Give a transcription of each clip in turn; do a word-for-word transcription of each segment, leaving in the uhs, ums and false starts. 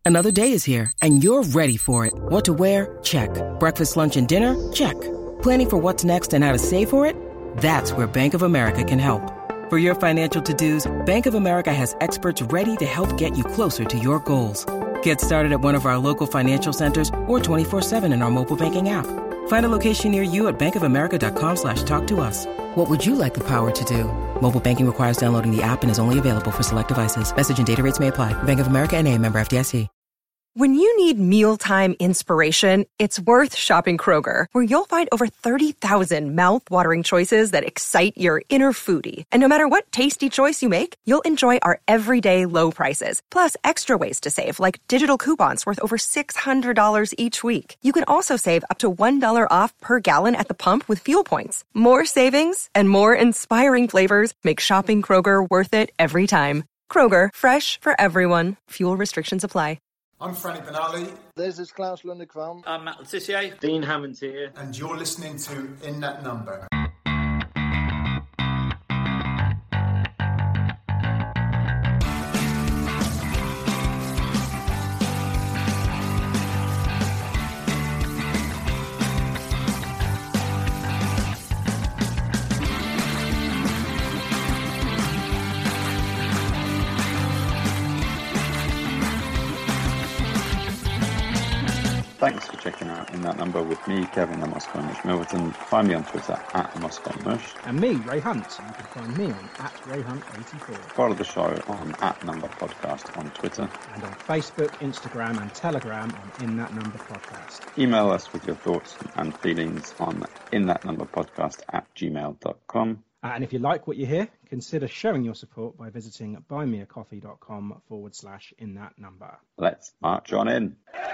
Another day is here, and you're ready for it. What to wear? Check. Breakfast, lunch, and dinner? Check. Planning for what's next and how to save for it? That's where Bank of America can help. For your financial to-dos, Bank of America has experts ready to help get you closer to your goals. Get started at one of our local financial centers or twenty-four seven in our mobile banking app. Find a location near you at bankofamerica.com slash talk to us. What would you like the power to do? Mobile banking requires downloading the app and is only available for select devices. Message and data rates may apply. Bank of America N A, member F D I C. When you need mealtime inspiration, it's worth shopping Kroger, where you'll find over thirty thousand mouth-watering choices that excite your inner foodie. And no matter what tasty choice you make, you'll enjoy our everyday low prices, plus extra ways to save, like digital coupons worth over six hundred dollars each week. You can also save up to one dollar off per gallon at the pump with fuel points. More savings and more inspiring flavors make shopping Kroger worth it every time. Kroger, fresh for everyone. Fuel restrictions apply. I'm Franny Benali. This is Klaus Lundekvam. I'm Matt Letitia. Dean Hammond here. And you're listening to In That Number. Thanks for checking out In That Number with me, Kevin, the Moscow Mush Milverton. Find me on Twitter at Moscow Mush. And me, Ray Hunt. You can find me on at Ray Hunt eighty-four. Follow the show on at Number Podcast on Twitter. And on Facebook, Instagram and Telegram on In That Number Podcast. Email us with your thoughts and feelings on In That Number Podcast at gmail dot com. Uh, and if you like what you hear, consider showing your support by visiting buymeacoffee.com forward slash in that number. Let's march on in.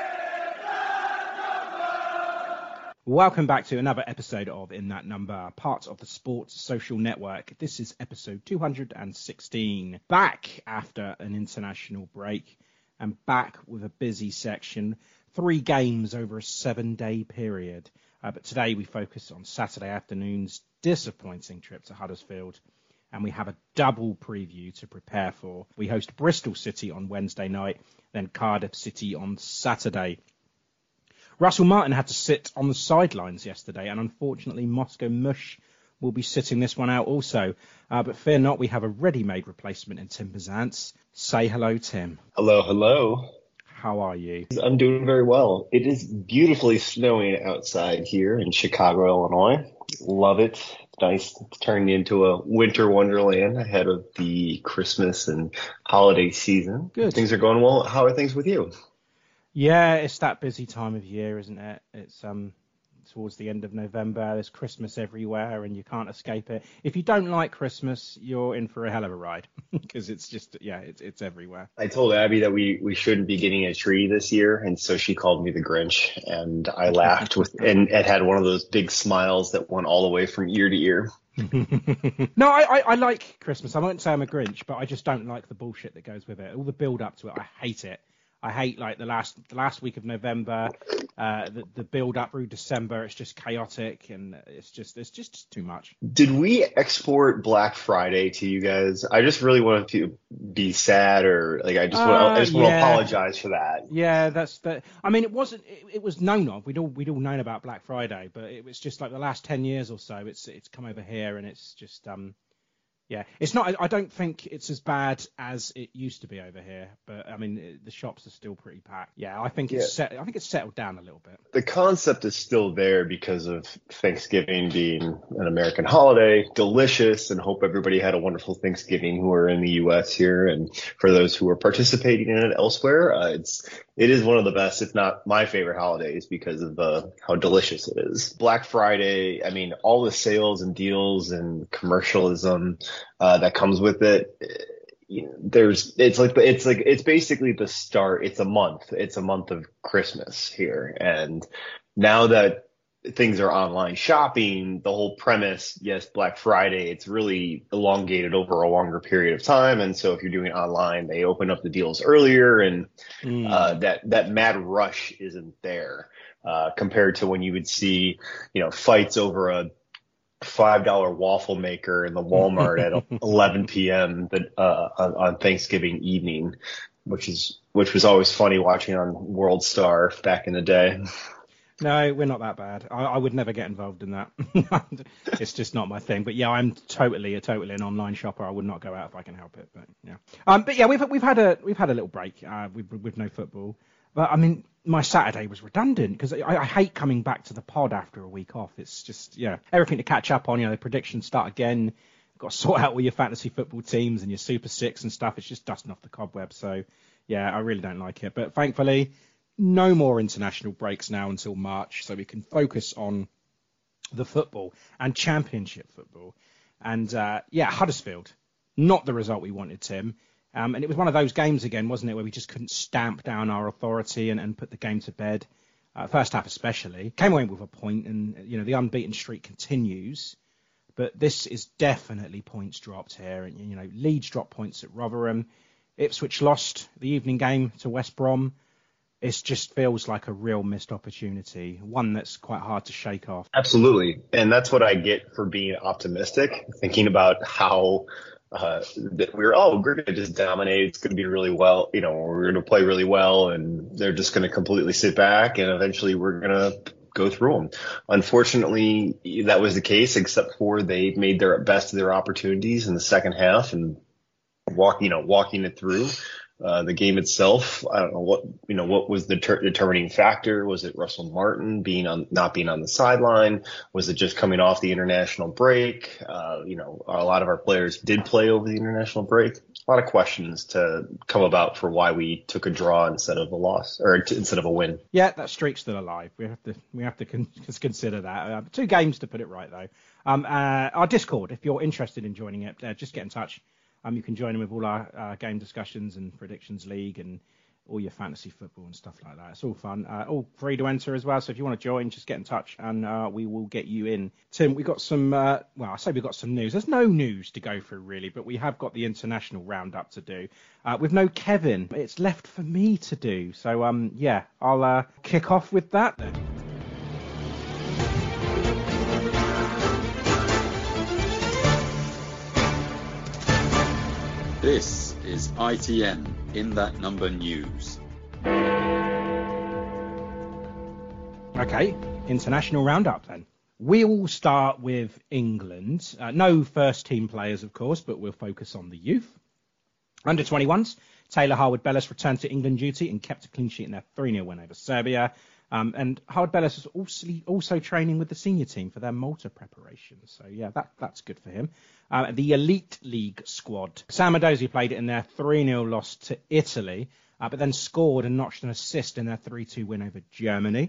Welcome back to another episode of In That Number, part of the Sports Social Network. This is episode two hundred sixteen. Back after an international break and back with a busy section. Three games over a seven-day period. Uh, but today we focus on Saturday afternoon's disappointing trip to Huddersfield. And we have a double preview to prepare for. We host Bristol City on Wednesday night, then Cardiff City on Saturday. Russell Martin had to sit on the sidelines yesterday, and unfortunately Moscow Mush will be sitting this one out also. Uh, but fear not, we have a ready-made replacement in Tim Bizantz. Say hello, Tim. Hello, hello. How are you? I'm doing very well. It is beautifully snowing outside here in Chicago, Illinois. Love it. It's nice. It's turning into a winter wonderland ahead of the Christmas and holiday season. Good. Things are going well. How are things with you? Yeah, it's that busy time of year, isn't it? It's um towards the end of November. There's Christmas everywhere, and you can't escape it. If you don't like Christmas, you're in for a hell of a ride because it's just yeah, it's it's everywhere. I told Abby that we we shouldn't be getting a tree this year, and so she called me the Grinch, and I laughed with and it had one of those big smiles that went all the way from ear to ear. No, I, I, I like Christmas. I won't say I'm a Grinch, but I just don't like the bullshit that goes with it. All the build up to it, I hate it. I hate like the last the last week of November, uh, the the build up through December. It's just chaotic and it's just it's just too much. Did we export Black Friday to you guys? I just really want to be sad or like I just uh, want I just want yeah. to apologize for that. Yeah, that's the. I mean, it wasn't. It, it was known of. We'd all we'd all known about Black Friday, but it was just like the last ten years or so. It's it's come over here and it's just um. Yeah, it's not. I don't think it's as bad as it used to be over here, but I mean the shops are still pretty packed. Yeah, I think it's yeah. set. I think it's settled down a little bit. The concept is still there because of Thanksgiving being an American holiday, delicious, and hope everybody had a wonderful Thanksgiving who are in the U S here, and for those who are participating in it elsewhere, uh, it's it is one of the best, if not my favorite holidays because of uh, how delicious it is. Black Friday, I mean, all the sales and deals and commercialism uh, that comes with it. You know, there's it's like it's like it's basically the start. It's a month. It's a month of Christmas here, and now that things are online shopping, the whole premise, yes, Black Friday, it's really elongated over a longer period of time. And so if you're doing online, they open up the deals earlier and mm. uh, that, that mad rush isn't there uh, compared to when you would see, you know, fights over a five dollar waffle maker in the Walmart at eleven p.m. That, uh, on, on Thanksgiving evening. which is which was always funny watching on World Star back in the day. No, we're not that bad. I, I would never get involved in that. It's just not my thing. But yeah, I'm totally, totally an online shopper. I would not go out if I can help it. But yeah, um, but yeah, we've we've had a we've had a little break uh, with with no football. But I mean, my Saturday was redundant because I, I hate coming back to the pod after a week off. It's just yeah, everything to catch up on. You know, the predictions start again. You've got to sort out all your fantasy football teams and your Super Six and stuff. It's just dusting off the cobwebs. So yeah, I really don't like it. But thankfully, no more international breaks now until March, so we can focus on the football and Championship football. And uh, yeah, Huddersfield, not the result we wanted, Tim. Um, and it was one of those games again, wasn't it, where we just couldn't stamp down our authority and, and put the game to bed. Uh, first half especially. Came away with a point, and you know the unbeaten streak continues. But this is definitely points dropped here. And you know, Leeds dropped points at Rotherham. Ipswich lost the evening game to West Brom. It just feels like a real missed opportunity, one that's quite hard to shake off. Absolutely. And that's what I get for being optimistic, thinking about how uh, that we're, oh, we're going to just dominate. It's going to be really well, you know, we're going to play really well, and they're just going to completely sit back, and eventually we're going to go through them. Unfortunately, that was the case, except for they made their best of their opportunities in the second half and walk, you know, walking it through. Uh, the game itself, I don't know what, you know, what was the ter- determining factor? Was it Russell Martin being on, not being on the sideline? Was it just coming off the international break? Uh, you know, a lot of our players did play over the international break. A lot of questions to come about for why we took a draw instead of a loss, or t- instead of a win. Yeah, that streak's still alive. We have to, we have to con- consider that. Uh, two games to put it right, though. Um, uh, our Discord, if you're interested in joining it, uh, just get in touch. Um, you can join in with all our uh, game discussions and predictions league and all your fantasy football and stuff like that. It's all fun. Uh, all free to enter as well. So if you want to join, just get in touch and uh, we will get you in. Tim, we got some, uh, well, I say we got some news. There's no news to go through really, but we have got the international roundup to do. Uh, with no Kevin, it's left for me to do. So um, yeah, I'll uh, kick off with that then. This is I T N In That Number News. Okay, international roundup then. We'll start with England. Uh, no first team players, of course, but we'll focus on the youth. Under twenty-ones, Taylor Harwood-Bellis returned to England duty and kept a clean sheet in their three nil win over Serbia. Um, and Harwood-Bellis is also, also training with the senior team for their Malta preparation. So, yeah, that, that's good for him. Uh, the Elite League squad. Sam Edozie played it in their three nil loss to Italy, uh, but then scored and notched an assist in their three two win over Germany.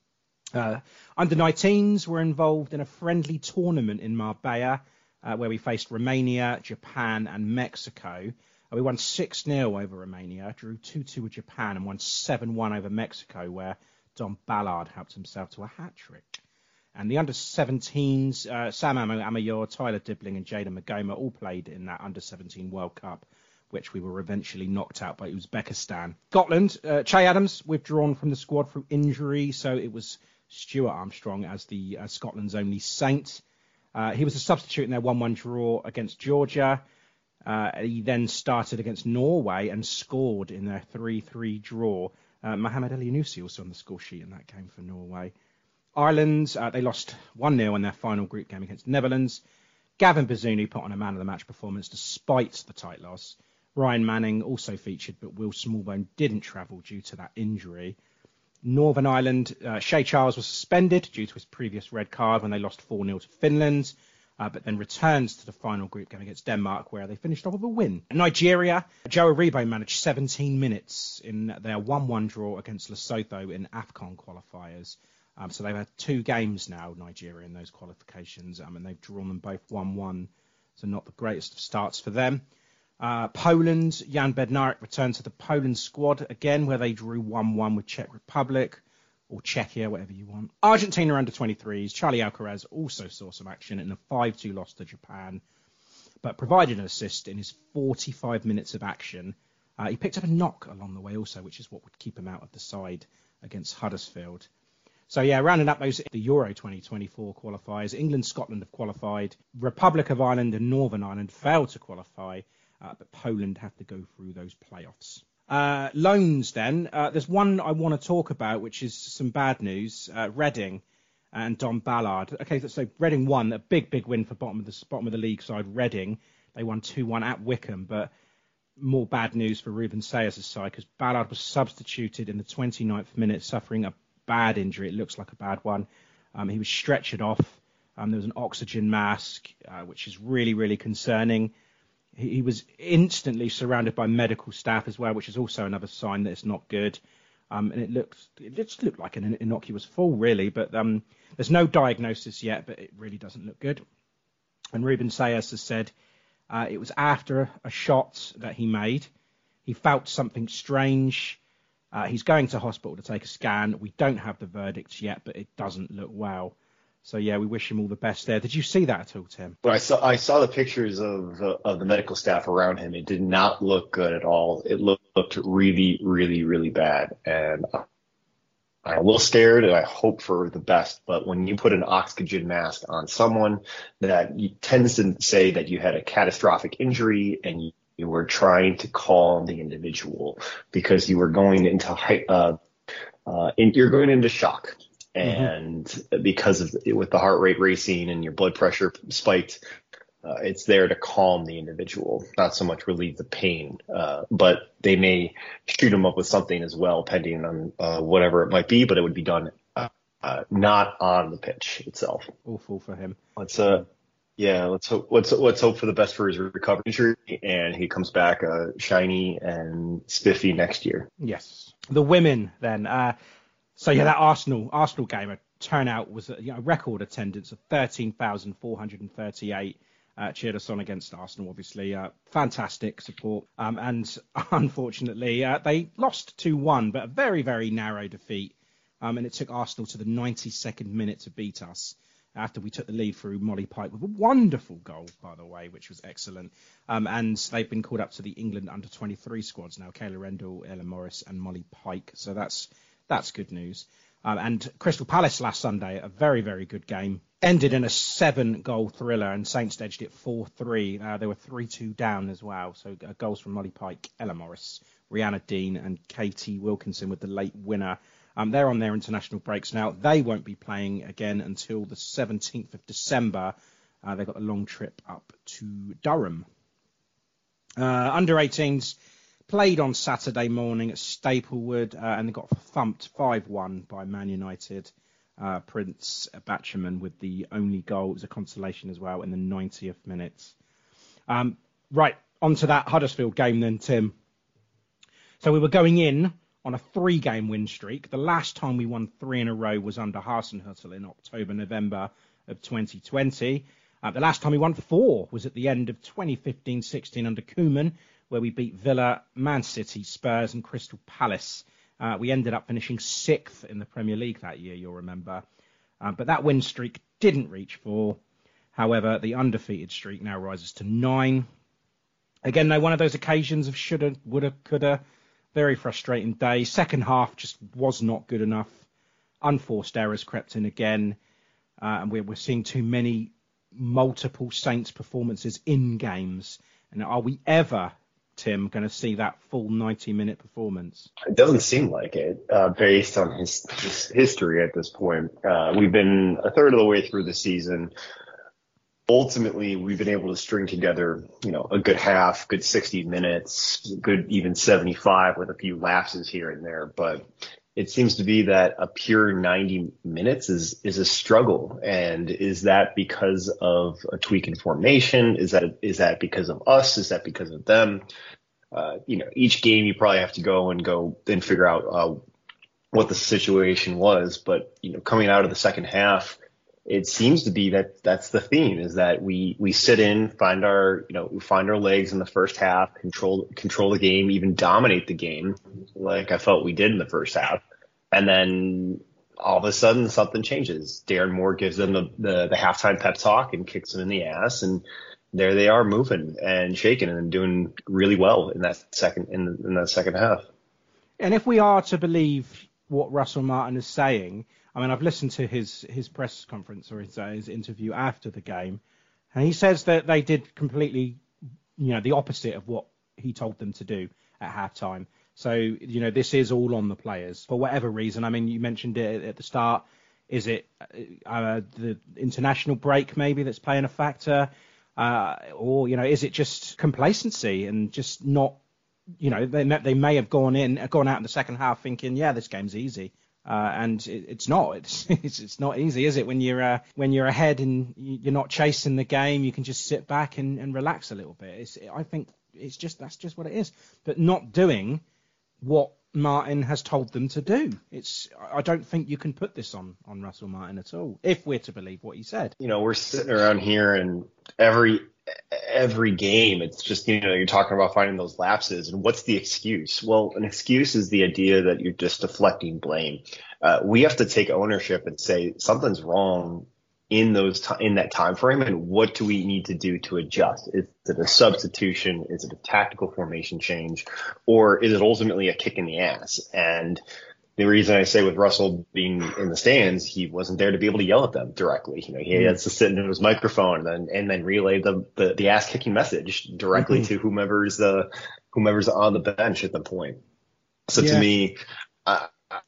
Uh, under nineteens were involved in a friendly tournament in Marbella, uh, where we faced Romania, Japan and Mexico. Uh, we won six nil over Romania, drew two two with Japan and won seven one over Mexico, where Don Ballard helped himself to a hat-trick. And the under seventeens, uh, Sam Amayor, Tyler Dibbling and Jada Magoma all played in that under seventeen World Cup, which we were eventually knocked out by Uzbekistan. Scotland, uh, Che Adams withdrawn from the squad through injury, so it was Stuart Armstrong as the uh, Scotland's only saint. Uh, he was a substitute in their one one draw against Georgia. Uh, he then started against Norway and scored in their three three draw. Uh, Mohamed Elyounoussi also on the score sheet in that game for Norway. Ireland, uh, they lost one nil in their final group game against Netherlands. Gavin Bazunu put on a man-of-the-match performance despite the tight loss. Ryan Manning also featured, but Will Smallbone didn't travel due to that injury. Northern Ireland, uh, Shea Charles was suspended due to his previous red card when they lost four nil to Finland, uh, but then returns to the final group game against Denmark, where they finished off with a win. Nigeria, Joe Aribo managed seventeen minutes in their one one draw against Lesotho in AFCON qualifiers. Um, so they've had two games now, Nigeria, in those qualifications, um, and they've drawn them both one one, so not the greatest of starts for them. Uh, Poland, Jan Bednarek returned to the Poland squad again, where they drew one one with Czech Republic, or Czechia, whatever you want. Argentina under twenty-threes, Charlie Alcaraz also saw some action in a five two loss to Japan, but provided an assist in his forty-five minutes of action. Uh, he picked up a knock along the way also, which is what would keep him out of the side against Huddersfield. So, yeah, rounding up those the Euro twenty twenty-four qualifiers, England, Scotland have qualified. Republic of Ireland and Northern Ireland failed to qualify, uh, but Poland have to go through those playoffs. Uh, loans then. Uh, there's one I want to talk about, which is some bad news. Uh, Reading and Don Ballard. Okay, so Reading won, a big, big win for bottom of the bottom of the league side, Reading. They won two one at Wycombe, but more bad news for Ruben Sayers' side because Ballard was substituted in the twenty-ninth minute, suffering a bad injury. It looks like a bad one. Um, he was stretchered off. Um, there was an oxygen mask, uh, which is really, really concerning. He, he was instantly surrounded by medical staff as well, which is also another sign that it's not good. Um, and it looked, it just looked like an innocuous fall, really. But um, there's no diagnosis yet, but it really doesn't look good. And Ruben Sayers has said uh, it was after a shot that he made. He felt something strange. Uh, he's going to hospital to take a scan. We don't have the verdicts yet, but it doesn't look well. So, yeah, we wish him all the best there. Did you see that at all, Tim? Well, I saw I saw the pictures of uh, of the medical staff around him. It did not look good at all. It looked, looked really, really, really bad. And I'm a little scared, and I hope for the best. But when you put an oxygen mask on someone, that tends to say that you had a catastrophic injury and you, you were trying to calm the individual because you were going into uh, uh, in, you're going into shock. And mm-hmm. because of with the heart rate racing and your blood pressure spiked, uh, it's there to calm the individual, not so much relieve the pain. Uh, but they may shoot them up with something as well, pending on uh, whatever it might be. But it would be done uh, uh, not on the pitch itself. Awful for him. Let's uh, yeah, let's hope let's let's hope for the best for his recovery, and he comes back uh, shiny and spiffy next year. Yes, the women then. Uh, So, yeah, that Arsenal Arsenal game, a turnout was a you know, record attendance of thirteen thousand four hundred thirty-eight. Uh, cheered us on against Arsenal, obviously. Uh, fantastic support. Um, and unfortunately, uh, they lost two one, but a very, very narrow defeat. Um, and it took Arsenal to the ninety-second minute to beat us after we took the lead through Molly Pike with a wonderful goal, by the way, which was excellent. Um, and they've been called up to the England under twenty-three squads now, Kayla Rendell, Ella Morris and Molly Pike. So that's That's good news. Um, and Crystal Palace last Sunday, a very, very good game, ended in a seven-goal thriller, and Saints edged it four three. Uh, they were three two down as well. So uh, goals from Molly Pike, Ella Morris, Rihanna Dean, and Katie Wilkinson with the late winner. Um, they're on their international breaks now. They won't be playing again until the seventeenth of December. Uh, they've got a long trip up to Durham. Uh, under eighteens played on Saturday morning at Staplewood, uh, and they got thumped five one by Man United. Uh, Prince Batcherman with the only goal. It was a consolation as well in the ninetieth minute. Um, right, on to that Huddersfield game then, Tim. So we were going in on a three-game win streak. The last time we won three in a row was under Hasenhüttl in October, November of twenty twenty. Uh, the last time we won four was at the end of twenty fifteen sixteen under Koeman, where we beat Villa, Man City, Spurs and Crystal Palace. Uh, we ended up finishing sixth in the Premier League that year, you'll remember. Uh, but that win streak didn't reach four. However, the undefeated streak now rises to nine. Again, though, one of those occasions of shoulda, woulda, coulda. Very frustrating day. Second half just was not good enough. Unforced errors crept in again. Uh, and we're, we're seeing too many multiple Saints performances in games. And are we ever, Tim, going to see that full ninety-minute performance? It doesn't seem like it, uh, based on his, his history at this point. Uh, we've been a third of the way through the season. Ultimately, we've been able to string together, you know, a good half, good sixty minutes, good even seventy-five with a few lapses here and there. But it seems to be that a pure ninety minutes is is a struggle. And is that because of a tweak in formation? Is that is that because of us? Is that because of them? Uh, you know, each game you probably have to go and go and figure out uh, what the situation was. But, you know, coming out of the second half, it seems to be that that's the theme, is that we, we sit in, find our, you know, we find our legs in the first half, control, control the game, even dominate the game like I felt we did in the first half. And then all of a sudden something changes. Darren Moore gives them the, the, the halftime pep talk and kicks them in the ass. And there they are, moving and shaking and doing really well in that second, in, the, in that second half. And if we are to believe what Russell Martin is saying, I mean, I've listened to his, his press conference or his, uh, his interview after the game, and he says that they did completely, you know, the opposite of what he told them to do at halftime. So, you know, this is all on the players for whatever reason. I mean, you mentioned it at the start. Is it uh, the international break maybe that's playing a factor? Uh, or, you know, is it just complacency and just not, you know, they, they may have gone in, gone out in the second half thinking, yeah, this game's easy. Uh, and it, it's not. It's, it's it's not easy, is it? When you're uh, when you're ahead and you're not chasing the game, you can just sit back and, and relax a little bit. It's, I think it's just that's just what it is. But not doing what Martin has told them to do. It's I don't think you can put this on on Russell Martin at all, if we're to believe what he said. You know, we're sitting around here and every every game, it's just, you know, you're talking about finding those lapses. And what's the excuse? Well, an excuse is the idea that you're just deflecting blame. Uh, we have to take ownership and say something's wrong in those t- in that time frame, and what do we need to do to adjust? Is it a substitution? Is it a tactical formation change? Or is it ultimately a kick in the ass? And the reason I say with Russell being in the stands, he wasn't there to be able to yell at them directly. You know, he mm-hmm. had to sit into his microphone and then, and then relay the, the, the ass kicking message directly mm-hmm. to whomever's uh, whomever's on the bench at the point. So yeah. to me, I,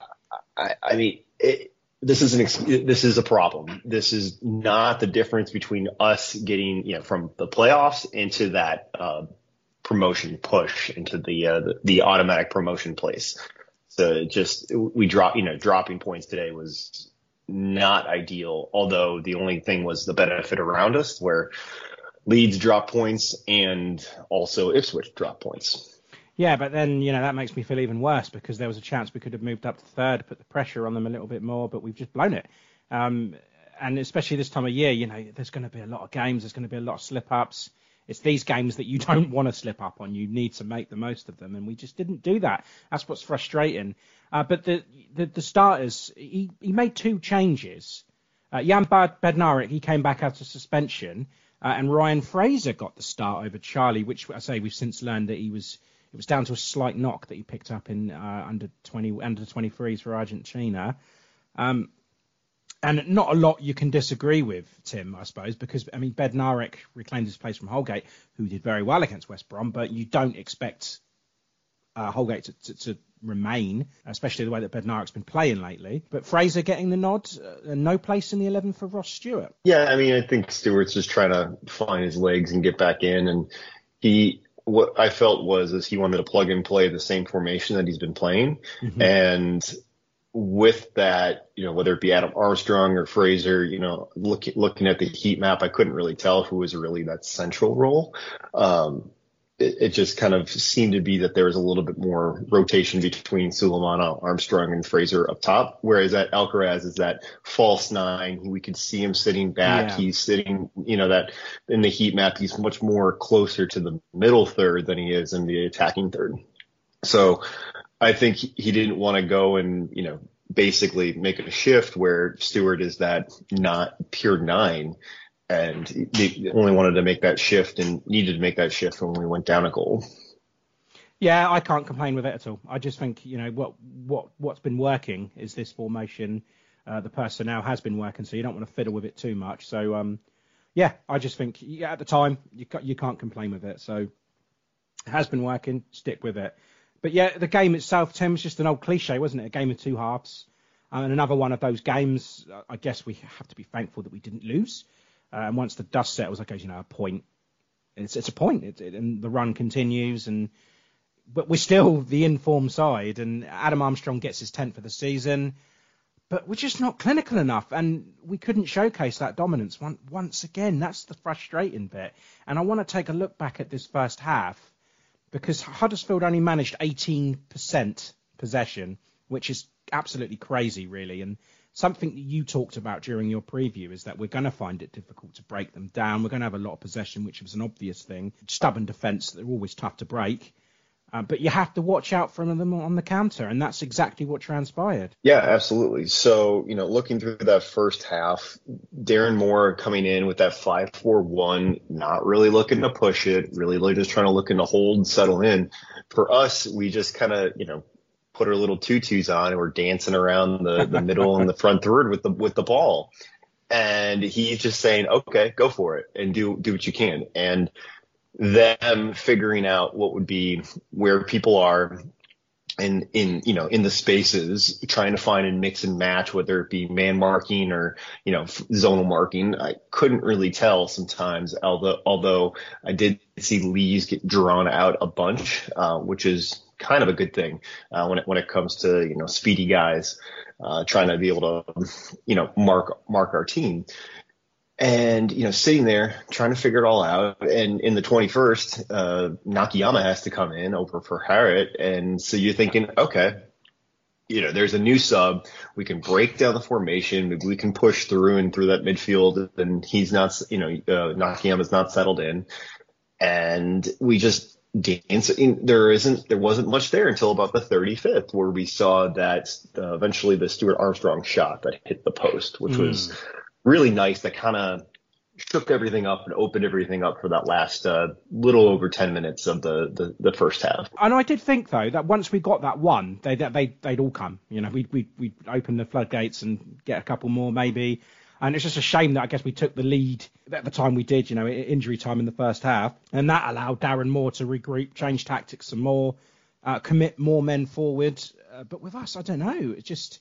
I, I mean, it, this is an ex- this is a problem. This is not the difference between us getting, you know, from the playoffs into that uh, promotion push into the, uh, the the automatic promotion place. So just we drop, you know, dropping points today was not ideal. Although the only thing was the benefit around us, where Leeds dropped points and also Ipswich dropped points. Yeah, but then, you know, that makes me feel even worse because there was a chance we could have moved up to third, put the pressure on them a little bit more, but we've just blown it. Um, and especially this time of year, you know, there's going to be a lot of games. There's going to be a lot of slip-ups. It's these games that you don't want to slip up on. You need to make the most of them, and we just didn't do that. That's what's frustrating. Uh, but the, the the starters, he, he made two changes. Uh, Jan Bednarek, he came back out of suspension, uh, and Ryan Fraser got the start over Charlie, which I say we've since learned that he was it was down to a slight knock that he picked up in uh, under twenty under twenty-threes for Argentina. Um, And not a lot you can disagree with, Tim, I suppose, because, I mean, Bednarek reclaimed his place from Holgate, who did very well against West Brom, but you don't expect uh, Holgate to, to, to remain, especially the way that Bednarek's been playing lately. But Fraser getting the nod, uh, and no place in the eleven for Ross Stewart. Yeah, I mean, I think Stewart's just trying to find his legs and get back in, and he... what I felt was is he wanted to plug and play the same formation that he's been playing, mm-hmm. and with that, you know, whether it be Adam Armstrong or Fraser, you know, looking looking at the heat map, I couldn't really tell who was really that central role. Um, it, it just kind of seemed to be that there was a little bit more rotation between Sulemana, Armstrong, and Fraser up top, whereas at Alcaraz is that false nine. We could see him sitting back. Yeah. He's sitting, you know, that in the heat map, he's much more closer to the middle third than he is in the attacking third. So I think he didn't want to go and, you know, basically make a shift where Stewart is that not pure nine, and they only wanted to make that shift and needed to make that shift when we went down a goal. Yeah, I can't complain with it at all. I just think, you know, what what what's been working is this formation. Uh, the personnel has been working, so you don't want to fiddle with it too much. So, um, yeah, I just think yeah, at the time you you can't complain with it. So it has been working. Stick with it. But yeah, the game itself, Tim, was just an old cliche, wasn't it? A game of two halves. Uh, and another one of those games, uh, I guess we have to be thankful that we didn't lose. Uh, and once the dust settled, okay, you know, a point. It's it's a point, it, it, and the run continues. And but we're still the informed side, and Adam Armstrong gets his tenth for the season. But we're just not clinical enough, and we couldn't showcase that dominance one, once again. That's the frustrating bit. And I want to take a look back at this first half, because Huddersfield only managed eighteen percent possession, which is absolutely crazy, really. And something that you talked about during your preview is that we're going to find it difficult to break them down. We're going to have a lot of possession, which was an obvious thing. Stubborn defence, they're always tough to break. Uh, but you have to watch out for them on the counter, and that's exactly what transpired. Yeah, absolutely. So, you know, looking through that first half, Darren Moore coming in with that five four one, not really looking to push it, really, really just trying to look into hold and settle in. For us, we just kind of, you know, put our little tutus on and we're dancing around the, the middle and the front third with the with the ball. And he's just saying, okay, go for it and do do what you can. And them figuring out what would be where people are, in, in, you know, in the spaces, trying to find and mix and match, whether it be man marking or, you know, zonal marking. I couldn't really tell sometimes, although, although I did see Lees get drawn out a bunch, uh, which is kind of a good thing, uh, when it, when it comes to, you know, speedy guys, uh, trying to be able to, you know, mark, mark our team. And, you know, sitting there trying to figure it all out. And in the twenty-first, uh, Nakayama has to come in over for Harrod. And so you're thinking, okay, you know, there's a new sub. We can break down the formation. Maybe we can push through and through that midfield. And he's not, you know, uh, Nakayama's not settled in. And we just dance. There isn't, there wasn't much there until about the thirty-fifth, where we saw that uh, eventually the Stuart Armstrong shot that hit the post, which mm. was really nice. That kind of shook everything up and opened everything up for that last uh, little over ten minutes of the, the, the first half. And I did think, though, that once we got that one, they, they, they'd all come. You know, we'd, we'd, we'd open the floodgates and get a couple more maybe. And it's just a shame that I guess we took the lead at the time we did, you know, injury time in the first half. And that allowed Darren Moore to regroup, change tactics some more, uh, commit more men forward. Uh, but with us, I don't know, it's just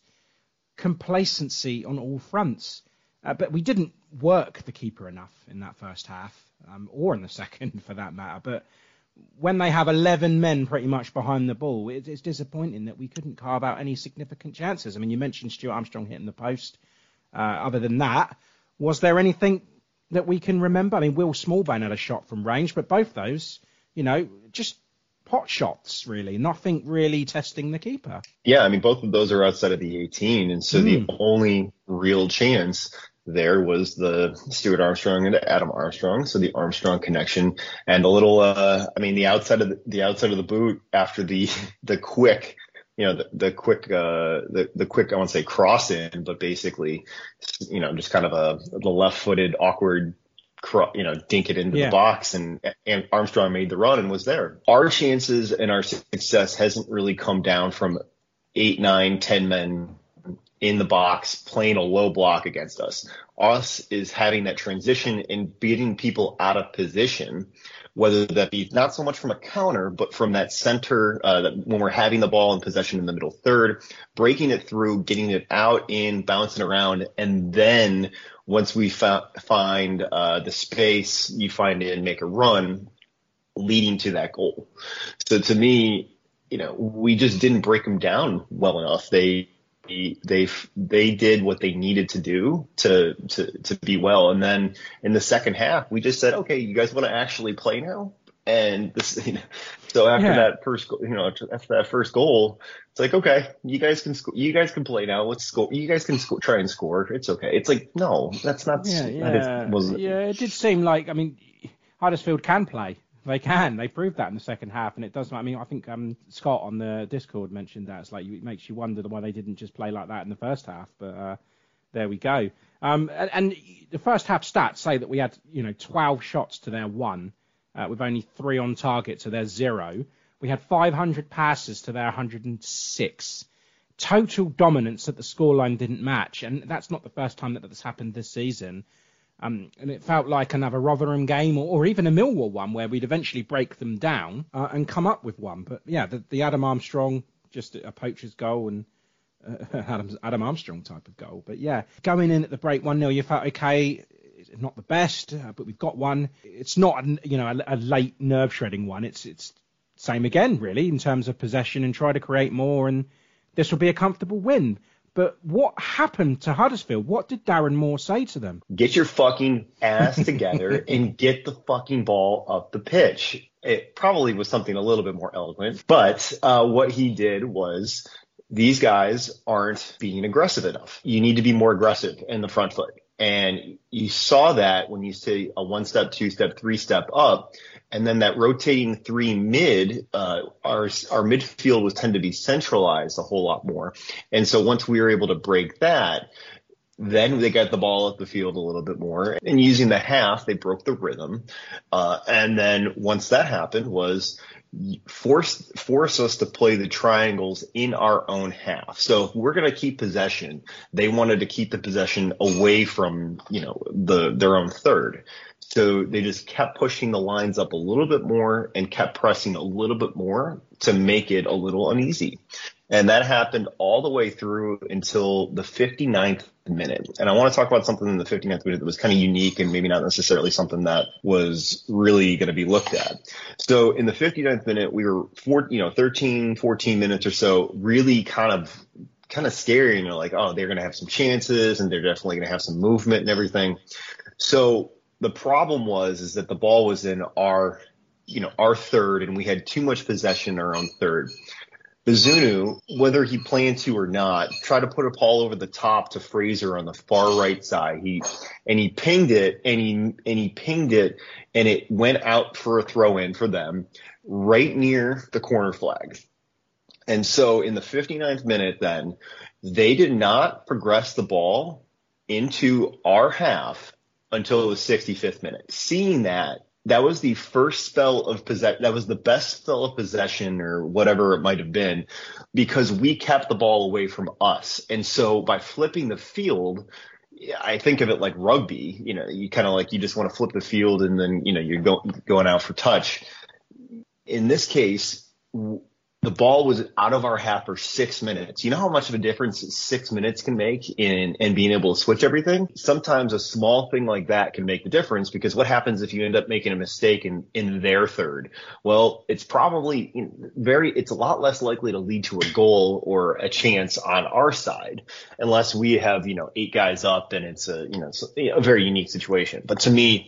complacency on all fronts. Uh, but we didn't work the keeper enough in that first half, um, or in the second for that matter. But when they have eleven men pretty much behind the ball, it, it's disappointing that we couldn't carve out any significant chances. I mean, you mentioned Stuart Armstrong hitting the post. Uh, other than that, was there anything that we can remember? I mean, Will Smallbone had a shot from range, but both those, you know, just pot shots, really. Nothing really testing the keeper. Yeah, I mean, both of those are outside of the eighteen. And so mm. the only real chance there was the Stuart Armstrong and Adam Armstrong. So the Armstrong connection and a little, uh, I mean, the outside of the, the outside of the boot after the, the quick, you know, the, the quick, uh, the, the quick, I won't say cross in, but basically, you know, just kind of a, the left footed awkward, you know, dink it into yeah. the box, and, and Armstrong made the run and was there. Our chances and our success hasn't really come down from eight, nine, ten men in the box playing a low block against us. Us is having that transition and beating people out of position, whether that be not so much from a counter, but from that center, uh, that when we're having the ball in possession in the middle third, breaking it through, getting it out in, bouncing around, and then once we fa- find uh, the space, you find it and make a run, leading to that goal. So to me, you know, we just didn't break them down well enough. They they they did what they needed to do to to to be well, and then in the second half, we just said, okay, you guys want to actually play now? And this, you know, so after yeah. that first, you know, after that first goal, it's like, okay, you guys can score, you guys can play now. Let's score. You guys can sco- try and score. It's okay. It's like, no, that's not. Yeah, yeah, that is, wasn't. yeah. It did seem like, I mean, Huddersfield can play. They can. They proved that in the second half, and it does. I mean, I think um, Scott on the Discord mentioned that. It's like, it makes you wonder why they didn't just play like that in the first half. But uh, there we go. Um, and, and the first half stats say that we had, you know, twelve shots to their one, uh, with only three on target to their zero. We had five hundred passes to their one hundred six. Total dominance that the scoreline didn't match, and that's not the first time that that's happened this season. Um, and it felt like another Rotherham game, or, or even a Millwall one, where we'd eventually break them down uh, and come up with one. But yeah, the, the Adam Armstrong, just a poacher's goal, and uh, Adam, Adam Armstrong type of goal. But yeah, going in at the break one nil, you felt okay. It's not the best, uh, but we've got one. It's not, a, you know, a, a late nerve shredding one. It's it's same again, really, in terms of possession, and try to create more, and this will be a comfortable win. But what happened to Huddersfield? What did Darren Moore say to them? Get your fucking ass together and get the fucking ball up the pitch. It probably was something a little bit more eloquent, but uh, what he did was, these guys aren't being aggressive enough. You need to be more aggressive in the front foot. And you saw that when you say a one step, two step, three step up, and then that rotating three mid, uh, our, our midfield was tend to be centralized a whole lot more. And so once we were able to break that, then they got the ball up the field a little bit more, and using the half, they broke the rhythm. Uh, and then once that happened was, force force us to play the triangles in our own half. So if we're going to keep possession, they wanted to keep the possession away from, you know, the their own third. So they just kept pushing the lines up a little bit more and kept pressing a little bit more to make it a little uneasy. And that happened all the way through until the fifty-ninth minute. And I want to talk about something in the fifty-ninth minute that was kind of unique and maybe not necessarily something that was really going to be looked at. So in the fifty-ninth minute, we were four, you know, thirteen, fourteen minutes or so, really kind of kind of scary. And you're like, oh, they're going to have some chances and they're definitely going to have some movement and everything. So the problem was is that the ball was in our, you know, our third, and we had too much possession in our own third. Bazunu, whether he planned to or not, tried to put a ball over the top to Fraser on the far right side. He and he pinged it, and he and he pinged it, and it went out for a throw in for them, right near the corner flag. And so in the fifty-ninth minute, then they did not progress the ball into our half until the sixty-fifth minute. Seeing that, that was the first spell of possession. That was the best spell of possession or whatever it might have been, because we kept the ball away from us. And so by flipping the field, I think of it like rugby. You know, you kind of like you just want to flip the field and then, you know, you're go, going out for touch. In this case, the ball was out of our half for six minutes. You know how much of a difference six minutes can make in and being able to switch everything? Sometimes a small thing like that can make the difference, because what happens if you end up making a mistake in, in their third? Well, it's probably you know, very, it's a lot less likely to lead to a goal or a chance on our side, unless we have, you know, eight guys up and it's a, you know, a very unique situation. But to me,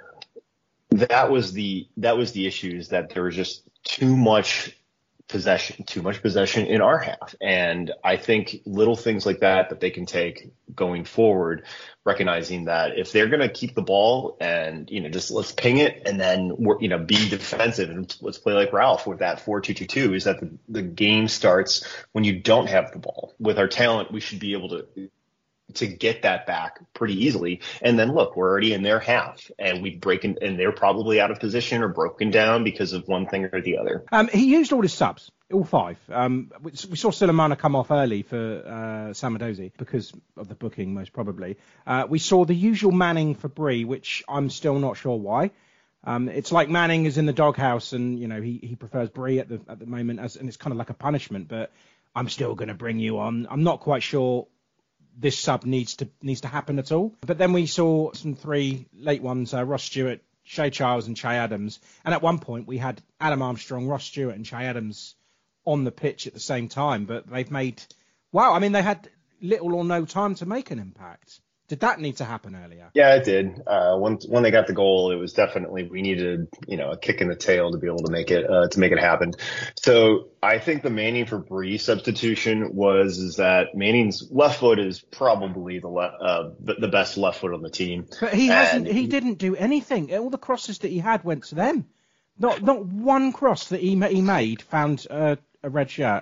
that was the, that was the issue, is that there was just too much possession, too much possession in our half. And I think little things like that that they can take going forward, recognizing that if they're going to keep the ball and, you know, just let's ping it and then, we're, you know, be defensive and let's play like Ralph with that four two two two, is that the, the game starts when you don't have the ball. With our talent, we should be able to to get that back pretty easily. And then look, we're already in their half and we break in, and they're probably out of position or broken down because of one thing or the other. Um, he used all his subs, all five. Um, we, we saw Silamana come off early for uh, Samadozi because of the booking, most probably. Uh, we saw the usual Manning for Bree, which I'm still not sure why. Um, it's like Manning is in the doghouse and, you know, he, he prefers Bree at the, at the moment, as, and it's kind of like a punishment, but I'm still going to bring you on. I'm not quite sure this sub needs to needs to happen at all. But then we saw some three late ones, uh, Ross Stewart, Shea Charles and Che Adams. And at one point we had Adam Armstrong, Ross Stewart and Che Adams on the pitch at the same time. But they've made, wow, I mean, they had little or no time to make an impact. Did that need to happen earlier? Yeah, it did. Uh, when when they got the goal, it was definitely, we needed, you know, a kick in the tail to be able to make it uh, to make it happen. So I think the Manning for Bree substitution was is that Manning's left foot is probably the le- uh, the best left foot on the team. But he hasn't. He, he didn't do anything. All the crosses that he had went to them. Not not one cross that he he made found uh, a red shirt.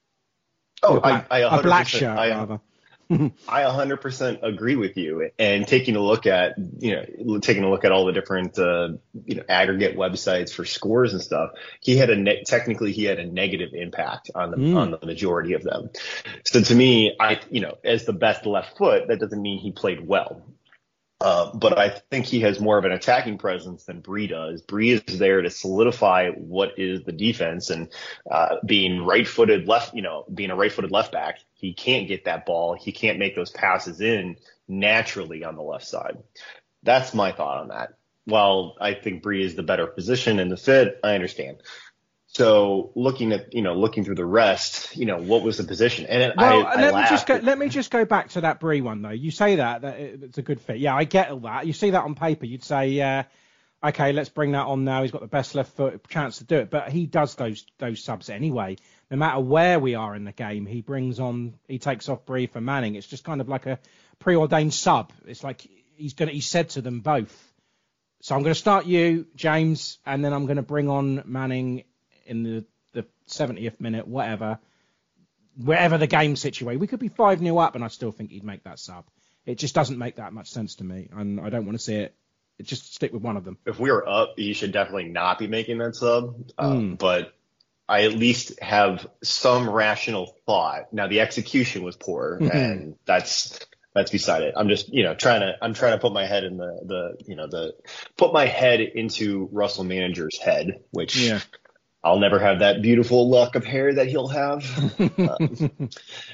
Oh, a black, I, I a black shirt I, rather. I one hundred percent agree with you. And taking a look at, you know, taking a look at all the different, uh, you know, aggregate websites for scores and stuff, he had a ne- technically he had a negative impact on the mm. on the majority of them. So to me, I, you know, as the best left foot, that doesn't mean he played well. Uh, but I think he has more of an attacking presence than Bree does. Bree is there to solidify what is the defense, and uh, being right-footed left, you know, being a right-footed left back, he can't get that ball. He can't make those passes in naturally on the left side. That's my thought on that. While I think Bree is the better position in the fit, I understand. So looking at, you know, looking through the rest, you know, what was the position? And it, well, I, I let me laughed. just go, let me just go back to that Bree one though. You say that that it's a good fit. Yeah, I get all that. You see that on paper, you'd say, yeah, okay, let's bring that on now. He's got the best left foot chance to do it, but he does those those subs anyway. No matter where we are in the game, he brings on, he takes off Bree for Manning. It's just kind of like a preordained sub. It's like he's gonna, he said to them both, so I'm going to start you, James, and then I'm going to bring on Manning in the, the seventieth minute, whatever, wherever the game situated. We could be five nil up and I still think he'd make that sub. It just doesn't make that much sense to me, and I don't want to see it Just stick with one of them. If we were up, he should definitely not be making that sub. Um, Mm. But I at least have some rational thought. Now the execution was poor, Mhm. and that's that's beside it. I'm just, you know, trying to I'm trying to put my head in the the you know the put my head into Russell Manager's head, which Yeah. I'll never have that beautiful lock of hair that he'll have. um,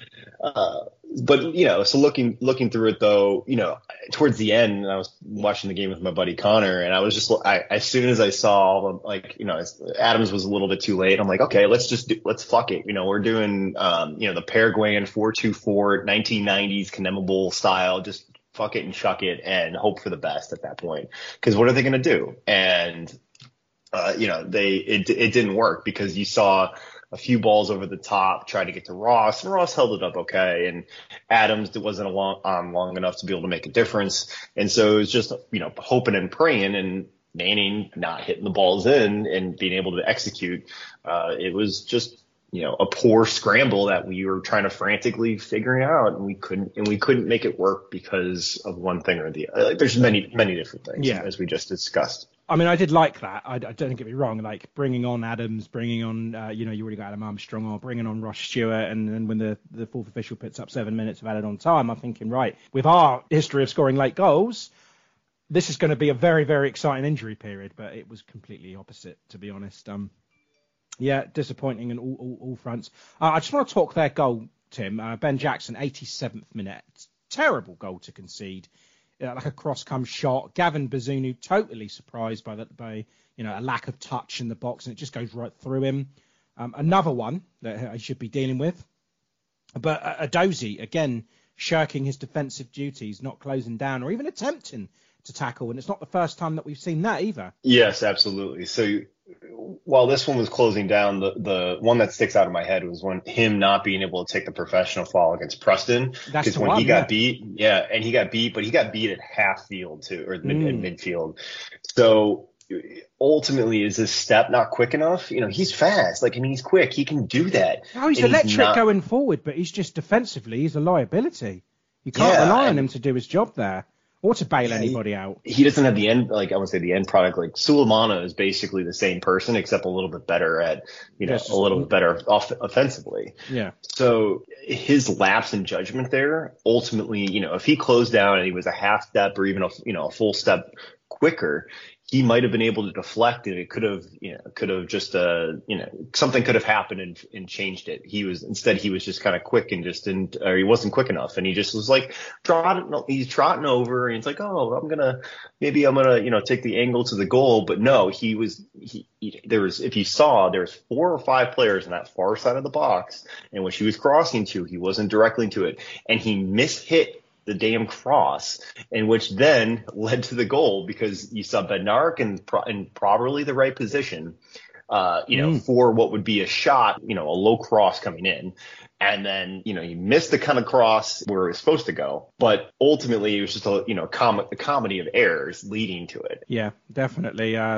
uh, but you know, so looking looking through it though, you know, towards the end, I was watching the game with my buddy Connor, and I was just, I, as soon as I saw, like, you know, Adams was a little bit too late. I'm like, okay, let's just do, let's fuck it. You know, we're doing, um, you know, the Paraguayan four two four nineteen nineties Connecticut style, just fuck it and chuck it and hope for the best at that point. Because what are they going to do? And uh, you know, they it it didn't work because you saw a few balls over the top, tried to get to Ross, and Ross held it up okay. And Adams wasn't long, on long enough to be able to make a difference. And so it was just, you know, hoping and praying, and Manning not hitting the balls in and being able to execute. Uh, it was just, you know, a poor scramble that we were trying to frantically figure out, and we couldn't, and we couldn't make it work because of one thing or the other. Like, there's many, many different things, Yeah. as we just discussed. I mean, I did like that. I, I don't get me wrong. Like bringing on Adams, bringing on, uh, you know, you already got Adam Armstrong, or bringing on Ross Stewart, and then when the, the fourth official puts up seven minutes of added on time, I'm thinking, right, with our history of scoring late goals, this is going to be a very, very exciting injury period. But it was completely opposite, to be honest. Um, yeah, disappointing in all, all, all fronts. Uh, I just want to talk their goal, Tim. Uh, Ben Jackson, eighty-seventh minute, terrible goal to concede. Uh, like a cross-come shot. Gavin Bazunu totally surprised by that, by you know a lack of touch in the box, and it just goes right through him. Um, another one that I should be dealing with. But uh, Adozie, again, shirking his defensive duties, not closing down or even attempting to tackle, and it's not the first time that we've seen that either. Yes, absolutely. So while this one was closing down, the, the one that sticks out of my head was when him not being able to take the professional foul against Preston. That's Because when one, he got yeah. beat, yeah, and he got beat, but he got beat at half field too, or mid, Mm. in midfield. So ultimately, is his step not quick enough? You know, he's fast. Like, I mean, he's quick. He can do that. Oh, he's And electric not- going forward, but he's just defensively, he's a liability. You can't Yeah, rely on and- him to do his job there or to bail Yeah, anybody he, out. He doesn't have the end, like I would say the end product. Like Sulemana is basically the same person, except a little bit better at, you know, Yes. a little bit better off- offensively. Yeah. So his lapse in judgment there, ultimately, you know, if he closed down and he was a half step or even a, you know, a full step quicker, he might have been able to deflect it. It could have, you know, could have just, uh, you know, something could have happened and, and changed it. He was, instead, he was just kind of quick and just didn't, or he wasn't quick enough. And he just was like trotting, he's trotting over and he's like, oh, I'm going to, maybe I'm going to, you know, take the angle to the goal. But no, he was, he, he, there was, if you saw, there was four or five players on that far side of the box. And when she was crossing to, he wasn't directly to it. And he mishit the damn cross, and which then led to the goal because you saw Bednarik in, pro- in probably the right position, uh, you know, Mm. for what would be a shot, you know, a low cross coming in. And then, you know, you missed the kind of cross where it was supposed to go. But ultimately, it was just a, you know, com- a comedy of errors leading to it. Yeah, definitely. Uh,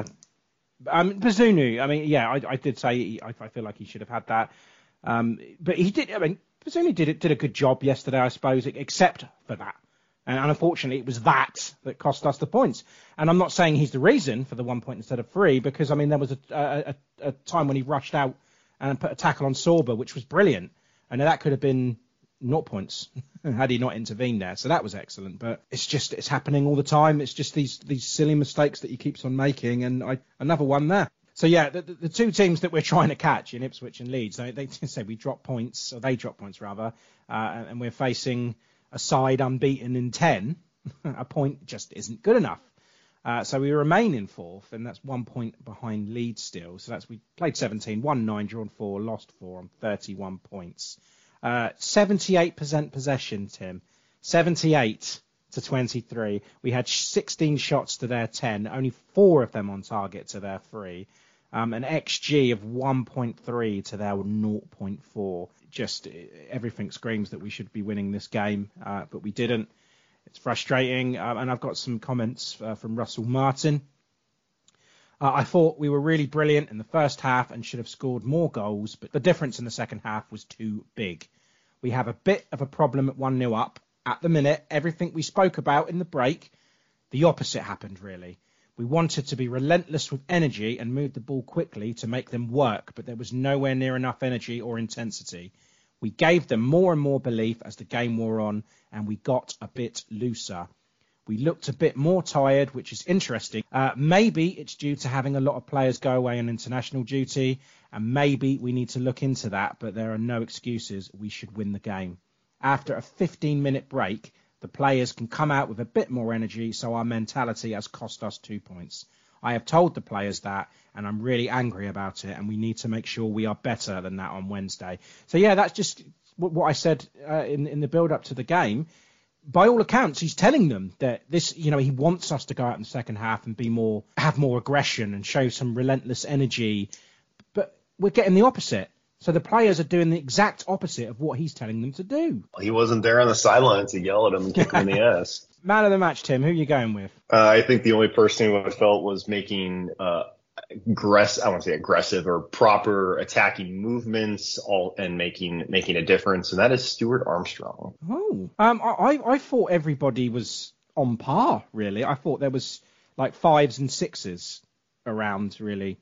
um, Bazunu, I mean, yeah, I, I did say he, I, I feel like he should have had that. Um, but he did, I mean, Bazunu did it, did a good job yesterday, I suppose, except for that. And, and unfortunately, it was that that cost us the points. And I'm not saying he's the reason for the one point instead of three, because, I mean, there was a, a, a time when he rushed out and put a tackle on Sorba, which was brilliant. And that could have been naught points had he not intervened there. So that was excellent. But it's just, it's happening all the time. It's just these these silly mistakes that he keeps on making. And I, another one there. So, yeah, the, the two teams that we're trying to catch in Ipswich and Leeds, they, they say we drop points, or they drop points rather, uh, and we're facing a side unbeaten in ten. A point just isn't good enough. Uh, so we remain in fourth, and that's one point behind Leeds still. So that's we played seventeen, won nine, drawn four, lost four on thirty-one points. Uh, seventy-eight percent possession, Tim. seventy-eight to twenty-three. We had sixteen shots to their ten, only four of them on target to their three. Um, an X G of one point three to their zero point four. Just everything screams that we should be winning this game, uh, but we didn't. It's frustrating, um, and I've got some comments uh, from Russell Martin. Uh, I thought we were really brilliant in the first half and should have scored more goals, but the difference in the second half was too big. We have a bit of a problem at one nil up at the minute. Everything we spoke about in the break The opposite happened, really. We wanted to be relentless with energy and move the ball quickly to make them work, but there was nowhere near enough energy or intensity. We gave them more and more belief as the game wore on, and we got a bit looser. We looked a bit more tired, which is interesting. Uh, maybe it's due to having a lot of players go away on international duty, and maybe we need to look into that, but there are no excuses. We should win the game. After a fifteen-minute break, the players can come out with a bit more energy, so our mentality has cost us two points. I have told the players that, and I'm really angry about it, and we need to make sure we are better than that on Wednesday. So, yeah, that's just what I said uh, in, in the build-up to the game. By all accounts, he's telling them that this, you know, he wants us to go out in the second half and be more, have more aggression and show some relentless energy. But we're getting the opposite. So the players are doing the exact opposite of what he's telling them to do. He wasn't there on the sidelines to yell at him and kick him in the ass. Man of the match, Tim, who are you going with? Uh, I think the only person who I felt was making uh, aggressive, I want to say aggressive or proper attacking movements all and making making a difference, and that is Stuart Armstrong. Oh, um, I, I thought everybody was on par, really. I thought there was like fives and sixes around, really.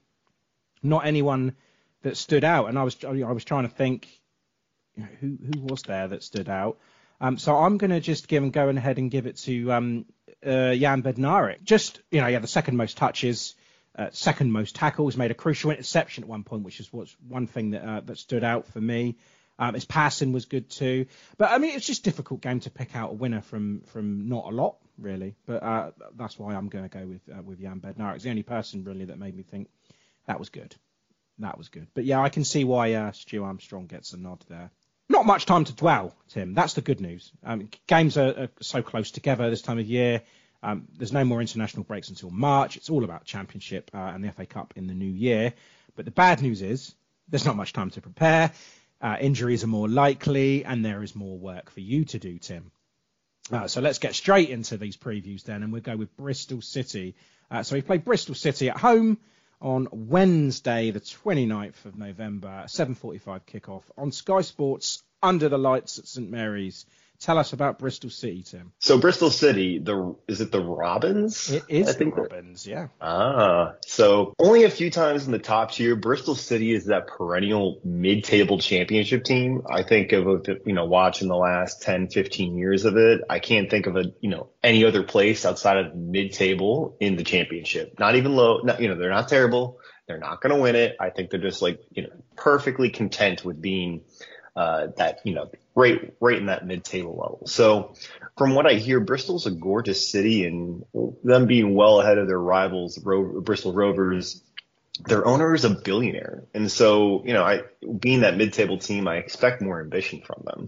Not anyone that stood out, and I was I was trying to think, you know, who who was there that stood out. Um, so I'm going to just give and go ahead and give it to um, uh, Jan Bednarek. Just, you know, he had the second most touches, uh, second most tackles, made a crucial interception at one point, which is what's one thing that uh, that stood out for me. Um, his passing was good too, but I mean it's just a difficult game to pick out a winner from from not a lot really. But uh, that's why I'm going to go with uh, with Jan Bednarek. It's the only person really that made me think that was good. That was good. But yeah, I can see why uh, Stu Armstrong gets a nod there. Not much time to dwell, Tim. That's the good news. Um, games are, are so close together this time of year. Um, there's no more international breaks until March. It's all about Championship uh, and the F A Cup in the new year. But the bad news is there's not much time to prepare. Uh, injuries are more likely, and there is more work for you to do, Tim. Uh, so let's get straight into these previews then, and we'll go with Bristol City. Uh, so we played Bristol City at home on Wednesday, the twenty-ninth of November, seven forty-five kickoff on Sky Sports under the lights at St Mary's. Tell us about Bristol City, Tim. So Bristol City, the is it the Robins? It is I the think Robins, that, yeah. Ah, so only a few times in the top tier. Bristol City is that perennial mid-table championship team. I think of, you know, watching the last ten, fifteen years of it. I can't think of a, you know, any other place outside of mid-table in the championship. Not even low, not, you know, they're not terrible. They're not going to win it. I think they're just like, you know, perfectly content with being uh, that, you know, right, right in that mid-table level. So from what I hear, Bristol's a gorgeous city, and them being well ahead of their rivals, Ro- Bristol Rovers, their owner is a billionaire. And so, you know, I, being that mid-table team, I expect more ambition from them.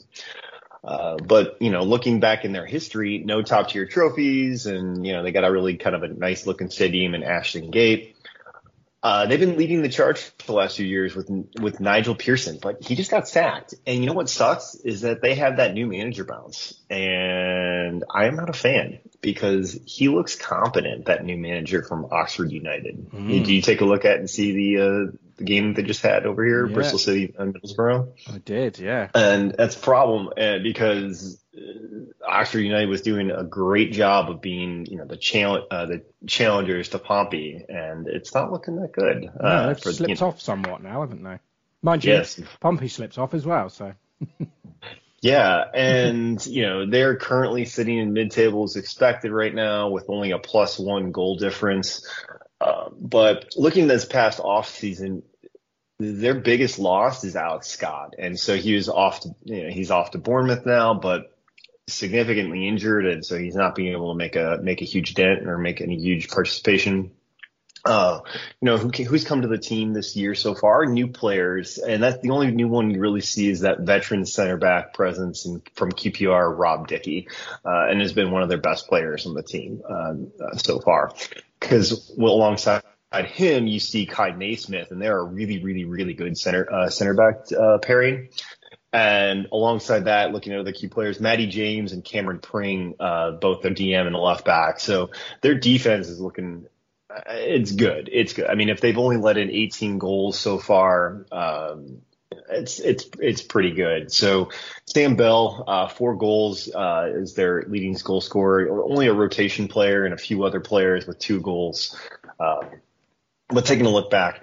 Uh, but, you know, looking back in their history, no top tier trophies, and, you know, they got a really kind of a nice looking stadium in Ashton Gate. Uh, they've been leading the charge for the last few years with with Nigel Pearson, but he just got sacked. And you know what sucks is that they have that new manager bounce. And I am not a fan because he looks competent, that new manager from Oxford United. Mm. Did you take a look at and see the uh, the game they just had over here, yeah. Bristol City and Middlesbrough? I did, yeah. And that's a problem uh, because Oxford United was doing a great job of being, you know, the challenge, uh, the challengers to Pompey, and it's not looking that good. No, uh, they've for, slipped you know, off somewhat now, haven't they? Mind you, yes. Pompey slipped off as well, so. Yeah, and, you know, they're currently sitting in mid-table as expected right now with only a plus one goal difference. Uh, but looking at this past offseason, their biggest loss is Alex Scott. And so he was off to, you know, he's off to Bournemouth now, but significantly injured, and so he's not being able to make a make a huge dent or make any huge participation. Uh, you know, who who's come to the team this year so far? New players, and that's the only new one you really see is that veteran center back presence in, from Q P R, Rob Dickey, uh, and has been one of their best players on the team uh, uh, so far. Because well, alongside him, you see Kai Naismith, and they're a really, really, really good center uh, center back uh, pairing. And alongside that, looking at other key players, Matty James and Cameron Pring, uh, both their D M and the left back. So their defense is looking, uh, it's good. It's good. I mean, if they've only let in eighteen goals so far, um, It's it's it's pretty good. So Sam Bell, uh, four goals, uh, is their leading goal scorer. Only a rotation player and a few other players with two goals. Uh, but taking a look back,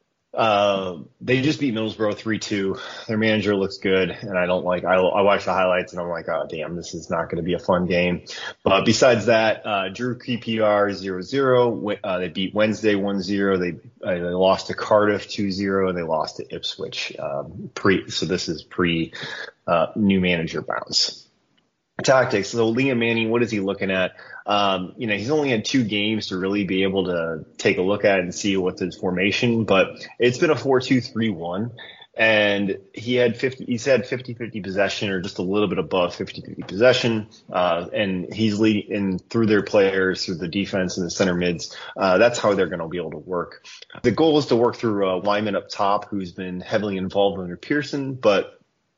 uh, they just beat Middlesbrough three two. Their manager looks good, and I don't like. I I watch the highlights and I'm like, oh damn, this is not going to be a fun game. But besides that, uh, drew Q P R zero zero. Uh, they beat Wednesday one zero. They uh, they lost to Cardiff two zero, and they lost to Ipswich um, pre. So this is pre uh, new manager bounce. Tactics. So Liam Manning, what is he looking at? Um, you know, he's only had two games to really be able to take a look at and see what's his formation, but it's been a four two three one, and he had fifty, he's had fifty-fifty possession, or just a little bit above fifty-fifty possession. Uh, and he's leading in through their players, through the defense and the center mids. Uh, that's how they're going to be able to work. The goal is to work through uh, Wyman up top, who's been heavily involved under Pearson, but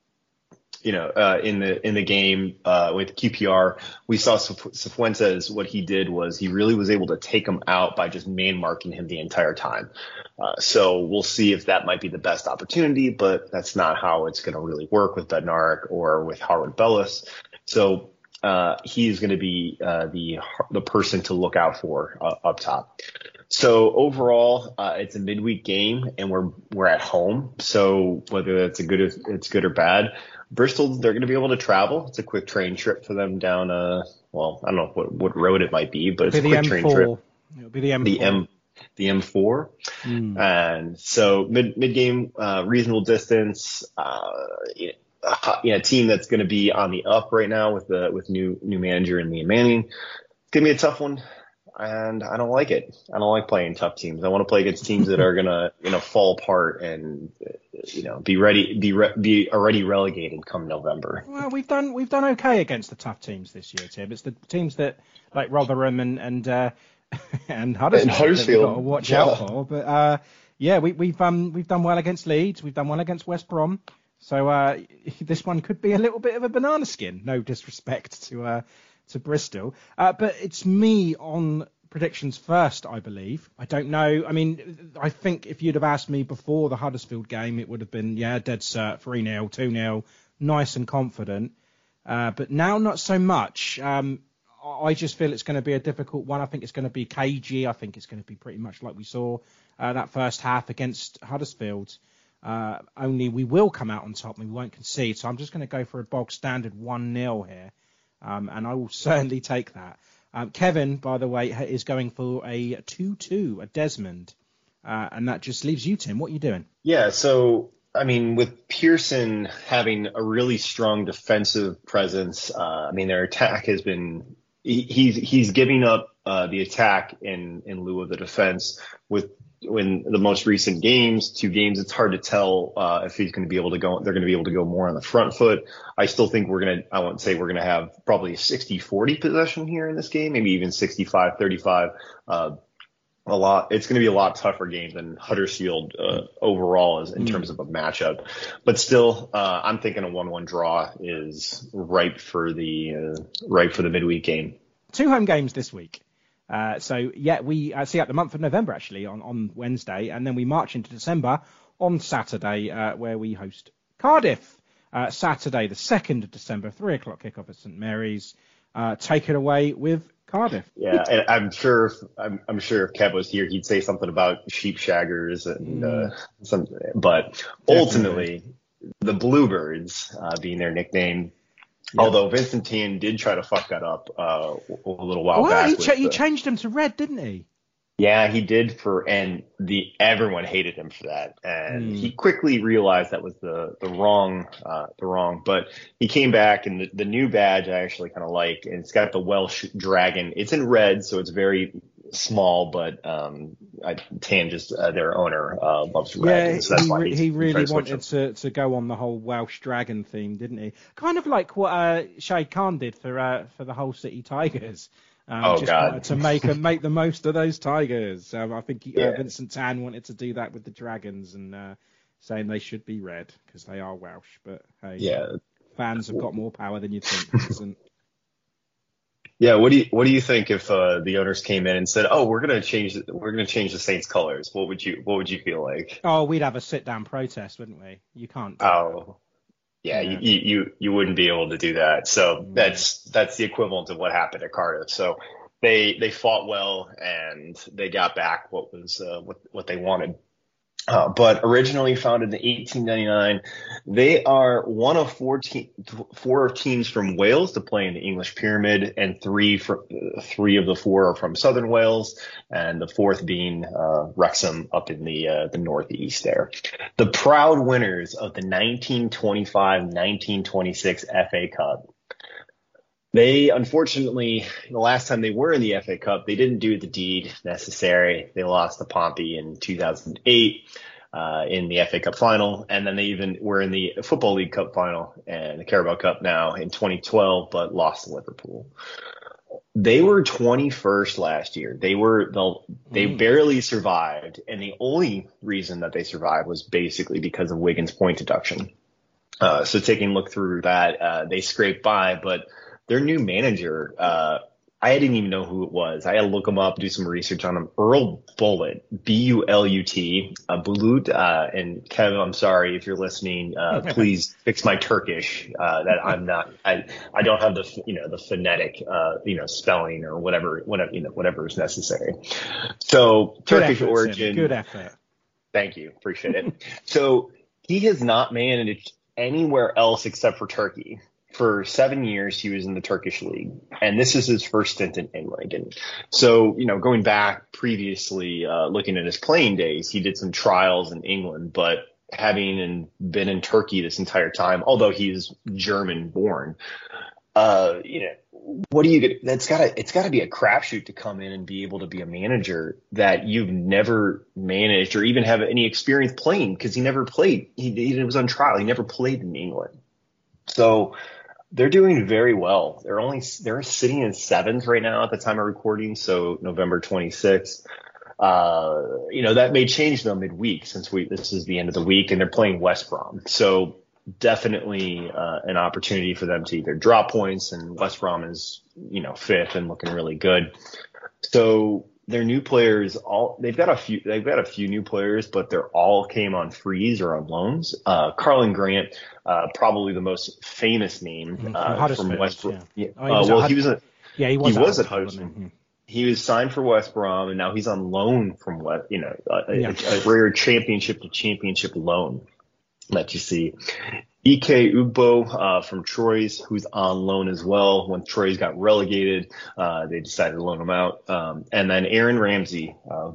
you know, uh, in the in the game uh, with Q P R, we saw Cifuentes. What he did was he really was able to take him out by just man marking him the entire time. Uh, so we'll see if that might be the best opportunity, but that's not how it's going to really work with Bednarik or with Howard Bellis. So uh, he's going to be uh, the the person to look out for uh, up top. So overall, uh, it's a midweek game, and we're we're at home. So whether that's a good it's good or bad. Bristol, they're going to be able to travel. It's a quick train trip for them down, uh, well, I don't know what, what road it might be, but it's a quick train trip. It'll be the M four. The M, the M four. Mm. And so mid, mid game, uh, reasonable distance, uh, you know, you know, team that's going to be on the up right now with the, with new, new manager and Liam Manning. It's going to be a tough one. And I don't like it. I don't like playing tough teams. I want to play against teams that are gonna, you know, fall apart and, you know, be ready, be re- be already relegated come November. Well, we've done we've done okay against the tough teams this year, Tim. It's the teams that like Rotherham and and uh, and Huddersfield, and Huddersfield. That we've got to watch yeah. out for. But uh, yeah, we, we've um we've done well against Leeds. We've done well against West Brom. So uh, this one could be a little bit of a banana skin. No disrespect to uh. to Bristol. Uh, but it's me on predictions first, I believe. I don't know. I mean, I think if you'd have asked me before the Huddersfield game, it would have been, yeah, dead cert, three nil, two nil, nice and confident. Uh, but now not so much. Um, I just feel it's going to be a difficult one. I think it's going to be cagey. I think it's going to be pretty much like we saw uh, that first half against Huddersfield. Uh, only we will come out on top and we won't concede. So I'm just going to go for a bog standard one nil here. Um, and I will certainly take that. Um, Kevin, by the way, is going for a two two, a Desmond. Uh, and that just leaves you, Tim. What are you doing? Yeah, so, I mean, with Pearson having a really strong defensive presence, uh, I mean, their attack has been he, – he's he's giving up uh, the attack in, in lieu of the defense with – in the most recent games, two games, it's hard to tell uh, if he's going to be able to go. They're going to be able to go more on the front foot. I still think we're going to. I won't say we're going to have probably a sixty forty possession here in this game, maybe even sixty-five thirty-five. Uh, a lot. It's going to be a lot tougher game than Huddersfield uh, overall as in mm. terms of a matchup. But still, uh, I'm thinking a one one draw is ripe for the uh, ripe for the midweek game. Two home games this week. Uh, so, yeah, we uh, see out the month of November, actually, on, on Wednesday, and then we march into December on Saturday, uh, where we host Cardiff. Uh, Saturday, the second of December, three o'clock kickoff at St Mary's. Uh, take it away with Cardiff. Yeah, and I'm sure if, I'm, I'm sure if Kev was here, he'd say something about sheep shaggers and mm. uh, something. But Definitely. ultimately, the Bluebirds, uh, being their nickname, yeah. Although Vincent Tan did try to fuck that up uh, a little while well, back. He, cha- he changed him to red, didn't he? Yeah, he did for, and the everyone hated him for that, and mm. he quickly realized that was the the wrong, uh, the wrong. But he came back, and the, the new badge I actually kind of like, and it's got the Welsh dragon. It's in red, so it's very small, but um, I, Tan just uh, their owner uh, loves red. Yeah, so that's he, why he, he really wanted to, to go on the whole Welsh dragon theme, didn't he? Kind of like what uh, Shade Khan did for uh, for the Hull City Tigers. Um, oh just God! To make make the most of those Tigers. Um, I think uh, yeah. Vincent Tan wanted to do that with the Dragons and uh, saying they should be red because they are Welsh. But hey, yeah. fans have got more power than you'd think. Yeah, what do you what do you think if uh, the owners came in and said, "Oh, we're gonna change we're gonna change the Saints colors"? What would you what would you feel like? Oh, we'd have a sit down protest, wouldn't we? You can't. Oh, yeah, yeah. You, you you wouldn't be able to do that. So mm. that's that's the equivalent of what happened at Cardiff. So they they fought well and they got back what was uh, what what they wanted. Uh, but originally founded in eighteen ninety-nine, they are one of four, te- four teams from Wales to play in the English Pyramid, and three for, uh, three of the four are from Southern Wales, and the fourth being uh, Wrexham up in the uh, the northeast there. The proud winners of the nineteen twenty-five nineteen twenty-six F A Cup. They, unfortunately, the last time they were in the F A Cup, they didn't do the deed necessary. They lost to Pompey in two thousand eight uh, in the F A Cup final. And then they even were in the Football League Cup final and the Carabao Cup now in twenty twelve, but lost to Liverpool. They were twenty-first last year. They were the, they mm. barely survived. And the only reason that they survived was basically because of Wigan's point deduction. Uh, so taking a look through that, uh, they scraped by, but their new manager, uh, I didn't even know who it was. I had to look him up, do some research on him. Earl Bullut, B U L U T, uh, Bulut. Uh, and Kev, I'm sorry if you're listening. Uh, please fix my Turkish. Uh, that I'm not. I I don't have the you know the phonetic uh you know spelling or whatever whatever you know whatever is necessary. So Good Turkish effort, origin. Sim. Good effort. Thank you, appreciate it. So he has not managed anywhere else except for Turkey. For seven years, he was in the Turkish league, and this is his first stint in England. And so, you know, going back previously, uh, looking at his playing days, he did some trials in England, but having in, been in Turkey this entire time, although he's German born, uh, you know, what do you get? That's gotta, it's gotta be a crapshoot to come in and be able to be a manager that you've never managed or even have any experience playing, because he never played. He, he was on trial. He never played in England. So, they're doing very well. They're only they're sitting in seventh right now at the time of recording, so November twenty-sixth. Uh, you know, that may change though midweek, since we this is the end of the week and they're playing West Brom. So definitely uh, an opportunity for them to either drop points, and West Brom is, you know, fifth and looking really good. So their new players, all they've got a few they've got a few new players, but they're all came on frees or on loans. Uh, Carlin Grant, uh, probably the most famous name uh, from West Brom. Yeah. Yeah. Oh, uh, well, he was a yeah he was, he was at Huddersfield. Mm-hmm. He was signed for West Brom, and now he's on loan from West. You know, a, yeah. a, a rare championship to championship loan that you see. Ike Ugbo uh, from Troyes, who's on loan as well. When Troyes got relegated, uh, they decided to loan him out. Um, and then Aaron Ramsey, uh,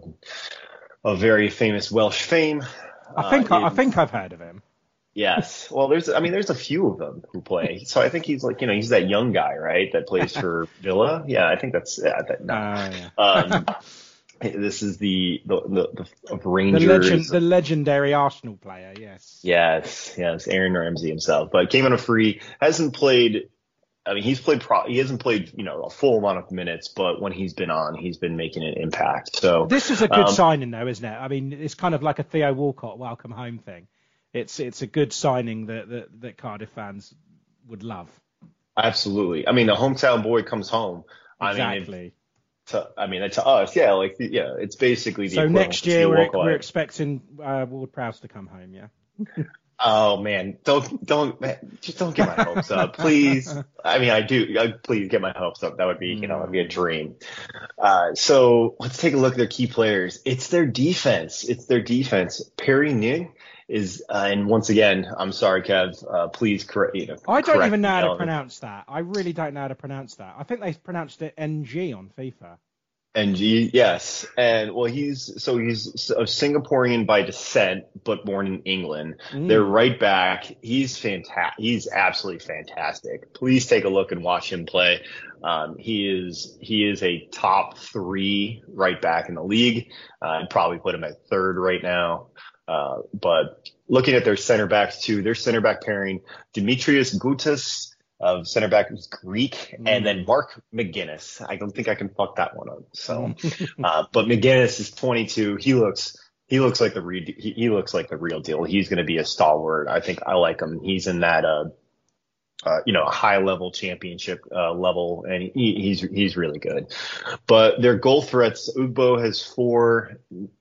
a very famous Welsh fame. I think uh, I, I think I've heard of him. Yes. Well, there's I mean, there's a few of them who play. So I think he's like, you know, he's that young guy, right, that plays for Villa. Yeah, I think that's yeah. That, no. uh, yeah. Um, This is the the, the, the of Rangers. The, legend, the legendary Arsenal player, yes. Yes, yes, Aaron Ramsey himself. But came on a free, hasn't played. I mean, he's played. Pro, he hasn't played, you know, a full amount of minutes, but when he's been on, he's been making an impact. So this is a good um, signing, though, isn't it? I mean, it's kind of like a Theo Walcott welcome home thing. It's it's a good signing that that, that Cardiff fans would love. Absolutely. I mean, the hometown boy comes home. Exactly. I mean, To, I mean, to us, yeah, like, yeah, it's basically the so next year we're, we're expecting uh, Ward-Prowse to come home, yeah. Oh man, don't don't man, just don't get my hopes up, please. I mean, I do. I, please get my hopes up. That would be, you know, that'd be a dream. Uh, so let's take a look at their key players. It's their defense. It's their defense. Perry Ning is, uh, and once again, I'm sorry, Kev. Uh, please correct. You know, I don't correct even know how to pronounce that. I really don't know how to pronounce that. I think they pronounced it N G on FIFA. N G, yes. And well, he's so he's a Singaporean by descent, but born in England. Mm. They're right back. He's fantastic. He's absolutely fantastic. Please take a look and watch him play. Um, he is he is a top three right back in the league. Uh, I'd probably put him at third right now. Uh, but looking at their center backs too, their center back pairing, Demetrius Goutas of center back who's Greek, mm. and then Mark McGuinness. I don't think I can fuck that one up. So, uh, but McGuinness is twenty-two. He looks, he looks like the re- he, he looks like the real deal. He's going to be a stalwart. I think I like him. He's in that, uh, uh, you know, a high level championship uh, level, and he, he's he's really good. But their goal threats, Ugbo has four.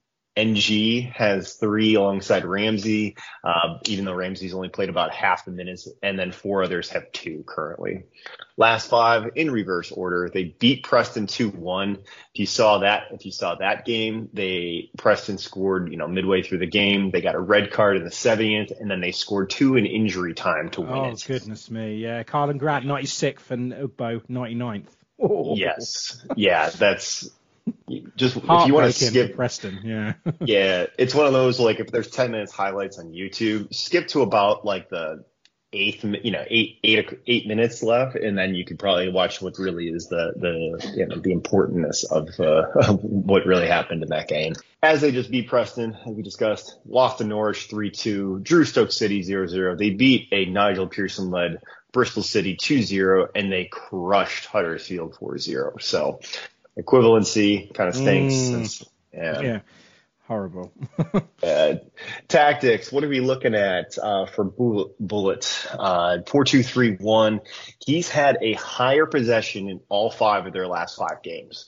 N G has three alongside Ramsey, uh, even though Ramsey's only played about half the minutes, and then four others have two currently. Last five in reverse order. They beat Preston two one. If you saw that, if you saw that game, they Preston scored, you know, midway through the game. They got a red card in the seventieth, and then they scored two in injury time to win oh, it. Oh goodness me, yeah. Carlin Grant ninety-sixth and Ugbo ninety-ninth. Oh. Yes, yeah, that's. Just if you want to skip Preston, yeah, yeah, it's one of those, like, if there's ten minutes highlights on YouTube, skip to about like the eighth, you know, eight eight eight minutes left, and then you could probably watch what really is the the you know the importance of, uh, of what really happened in that game. As they just beat Preston, as we discussed, lost to Norwich three two, drew Stoke City zero zero. They beat a Nigel Pearson led Bristol City two zero, and they crushed Huddersfield four zero. So. Equivalency kind of stinks. Mm, yeah. yeah, horrible. uh, tactics. What are we looking at uh, for Bullet? Uh, four two three one. He's had a higher possession in all five of their last five games.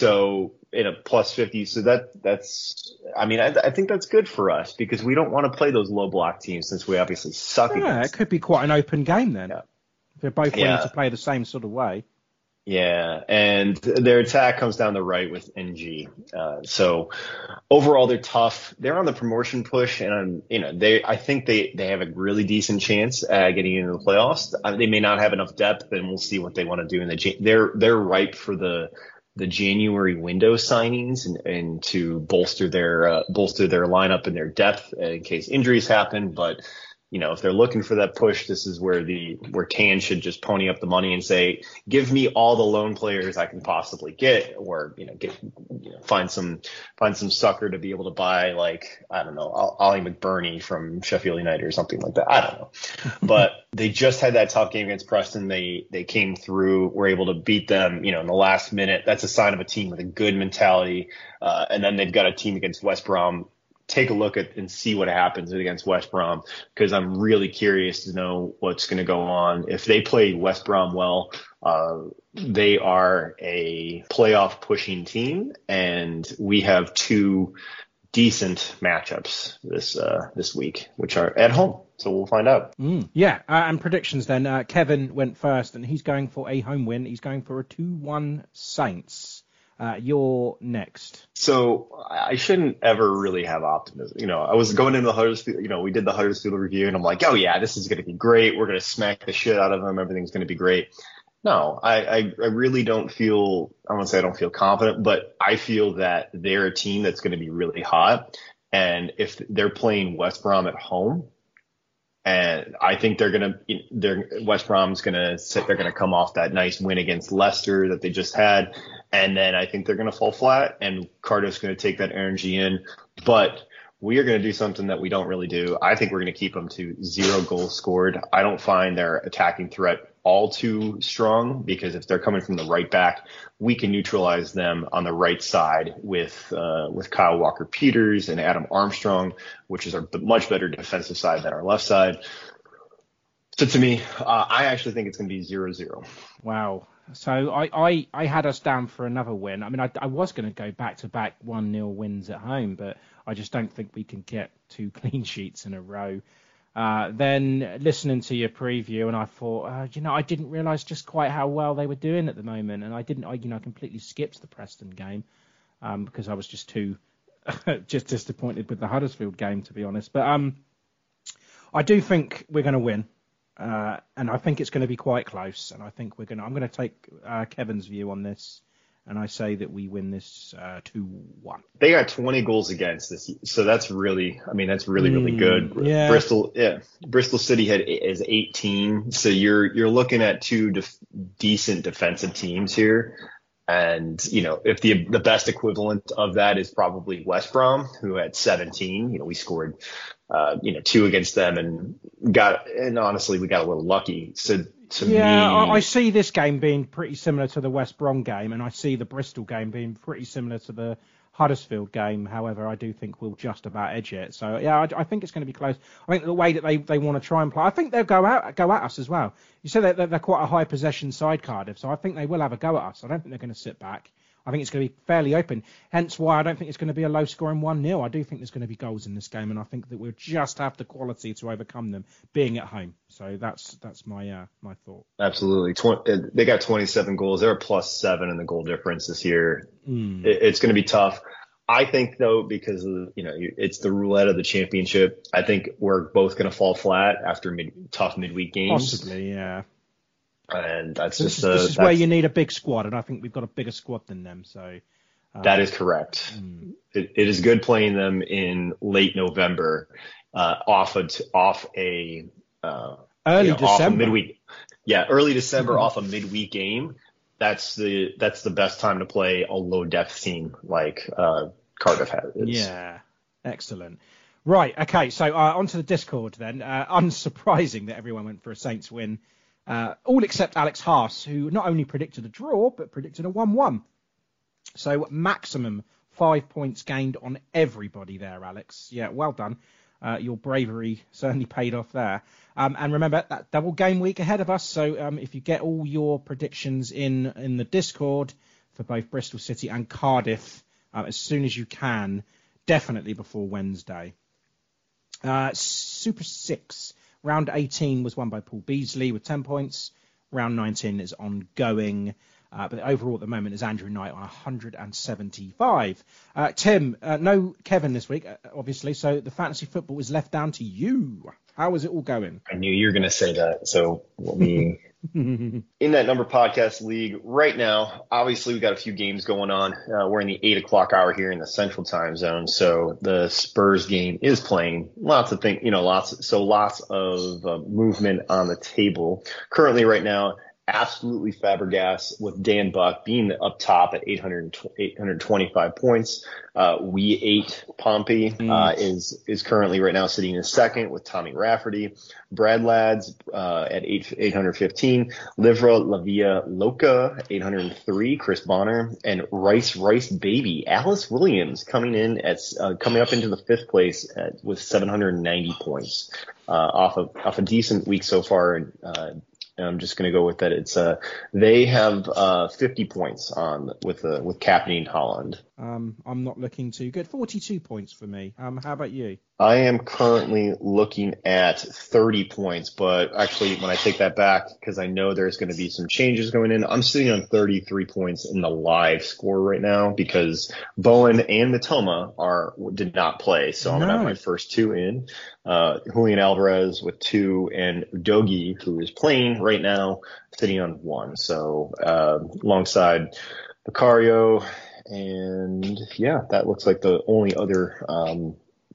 So in a plus fifty. So that that's. I mean, I, I think that's good for us because we don't want to play those low block teams since we obviously suck yeah, against. It could be quite an open game then. Yeah. If they're both willing yeah. to play the same sort of way. Yeah, and their attack comes down the right with N G. Uh, so overall, they're tough. They're on the promotion push, and um, you know, they I think they, they have a really decent chance at getting into the playoffs. Uh, they may not have enough depth, and we'll see what they want to do in the. They're they're ripe for the the January window signings and, and to bolster their uh, bolster their lineup and their depth in case injuries happen, but. You know, if they're looking for that push, this is where the where Tan should just pony up the money and say, "Give me all the loan players I can possibly get," or you know, get you know, find some find some sucker to be able to buy, like I don't know, Ollie McBurney from Sheffield United or something like that. I don't know, but they just had that tough game against Preston. They they came through, were able to beat them, you know, in the last minute. That's a sign of a team with a good mentality. Uh, and then they've got a team against West Brom. Take a look at and see what happens against West Brom because I'm really curious to know what's going to go on. If they play West Brom well, uh, they are a playoff pushing team, and we have two decent matchups this uh, this week, which are at home. So we'll find out. Mm, yeah, uh, and predictions then. Uh, Kevin went first, and he's going for a home win. He's going for a two one Saints. Uh, you're next. So I shouldn't ever really have optimism. You know, I was going into the Huddersfield, you know, we did the Huddersfield review and I'm like, oh yeah, this is going to be great. We're going to smack the shit out of them. Everything's going to be great. No, I, I, I really don't feel, I won't say I don't feel confident, but I feel that they're a team that's going to be really hot. And if they're playing West Brom at home, and I think they're going to, they're, West Brom's going to sit, they're going to come off that nice win against Leicester that they just had. And then I think they're going to fall flat and Cardiff's going to take that energy in. But we are going to do something that we don't really do. I think we're going to keep them to zero goals scored. I don't find their attacking threat all too strong because if they're coming from the right back, we can neutralize them on the right side with uh, with Kyle Walker-Peters and Adam Armstrong, which is a much better defensive side than our left side. So to me, uh, I actually think it's going to be zero zero. Wow. So I, I, I had us down for another win. I mean, I, I was going to go back-to-back one nil wins at home, but I just don't think we can get two clean sheets in a row. Uh, then listening to your preview, and I thought, uh, you know, I didn't realise just quite how well they were doing at the moment, and I didn't, I, you know, I completely skipped the Preston game um, because I was just too just disappointed with the Huddersfield game, to be honest. But um, I do think we're going to win. Uh, and I think it's going to be quite close. And I think we're going to, I'm going to take uh, Kevin's view on this. And I say that we win this uh, two one. They got twenty goals against this. So that's really, I mean, that's really, really good. Mm, yeah. Bristol, yeah. Bristol City had is eighteen. So you're, you're looking at two def- decent defensive teams here. And, you know, if the the best equivalent of that is probably West Brom, who had seventeen, you know, we scored, uh, you know, two against them and got, and honestly, we got a little lucky. So to yeah, me, I, I see this game being pretty similar to the West Brom game, and I see the Bristol game being pretty similar to the Huddersfield game, however, I do think will just about edge it. So yeah, I, I think it's going to be close. I think the way that they, they want to try and play, I think they'll go out go at us as well. You said that they're, they're quite a high possession side, Cardiff, so I think they will have a go at us. I don't think they're going to sit back. I think it's going to be fairly open. Hence why I don't think it's going to be a low scoring one nil. I do think there's going to be goals in this game, and I think that we'll just have the quality to overcome them being at home. So that's that's my uh, my thought. Absolutely. twenty, they got twenty-seven goals. They're a plus seven in the goal difference this year. Mm. It, it's going to be tough. I think, though, because of, you know, it's the roulette of the championship, I think we're both going to fall flat after mid, tough midweek games. Possibly, yeah. And that's so just this is, uh, this is where you need a big squad, and I think we've got a bigger squad than them. So um, that is correct. Mm. It, it is good playing them in late November, uh, off a off a uh, early you know, December, off a midweek. Yeah, early December off a midweek game. That's the that's the best time to play a low depth team like uh, Cardiff has. Yeah, excellent. Right, okay, so uh, onto the Discord then. Uh, unsurprising that everyone went for a Saints win. Uh, all except Alex Haas, who not only predicted a draw, but predicted a one one. So maximum five points gained on everybody there, Alex. Yeah, well done. Uh, your bravery certainly paid off there. Um, and remember, that double game week ahead of us. So um, if you get all your predictions in, in the Discord for both Bristol City and Cardiff uh, as soon as you can, definitely before Wednesday. Uh, Super six. Round eighteen was won by Paul Beasley with ten points. Round nineteen is ongoing. Uh, but overall at the moment is Andrew Knight on one hundred seventy-five. Uh, Tim, uh, no Kevin this week, uh, obviously. So the fantasy football is left down to you. How is it all going? I knew you were going to say that. So let me... In that number podcast league right now, obviously we got a few games going on. Uh, we're in the eight o'clock hour here in the central time zone. So the Spurs game is playing. Lots of things, you know, lots, so lots of uh, movement on the table currently right now. Absolutely Fabregas with Dan Buck being up top at eight hundred, eight hundred twenty-five points. Uh, we eight Pompey Mm. uh, is is currently right now sitting in second with Tommy Rafferty. Brad Lads uh, at eight, 815. Livra Lavia Loca, eight hundred three. Chris Bonner and Rice Rice Baby. Alice Williams coming in at uh, coming up into the fifth place at, with seven hundred ninety points uh, off of off a decent week so far. Uh, I'm just going to go with that. It's uh, they have uh, fifty points on with uh, with captaining Holland. Um, I'm not looking too good. forty-two points for me. Um, how about you? I am currently looking at thirty points, but actually when I take that back, because I know there's going to be some changes going in, I'm sitting on thirty-three points in the live score right now because Bowen and Matoma are did not play. So I'm going to have my first two in. Uh, Julian Alvarez with two and Udogie, who is playing right now, sitting on one. So uh, alongside Vicario, and yeah, that looks like the only other um,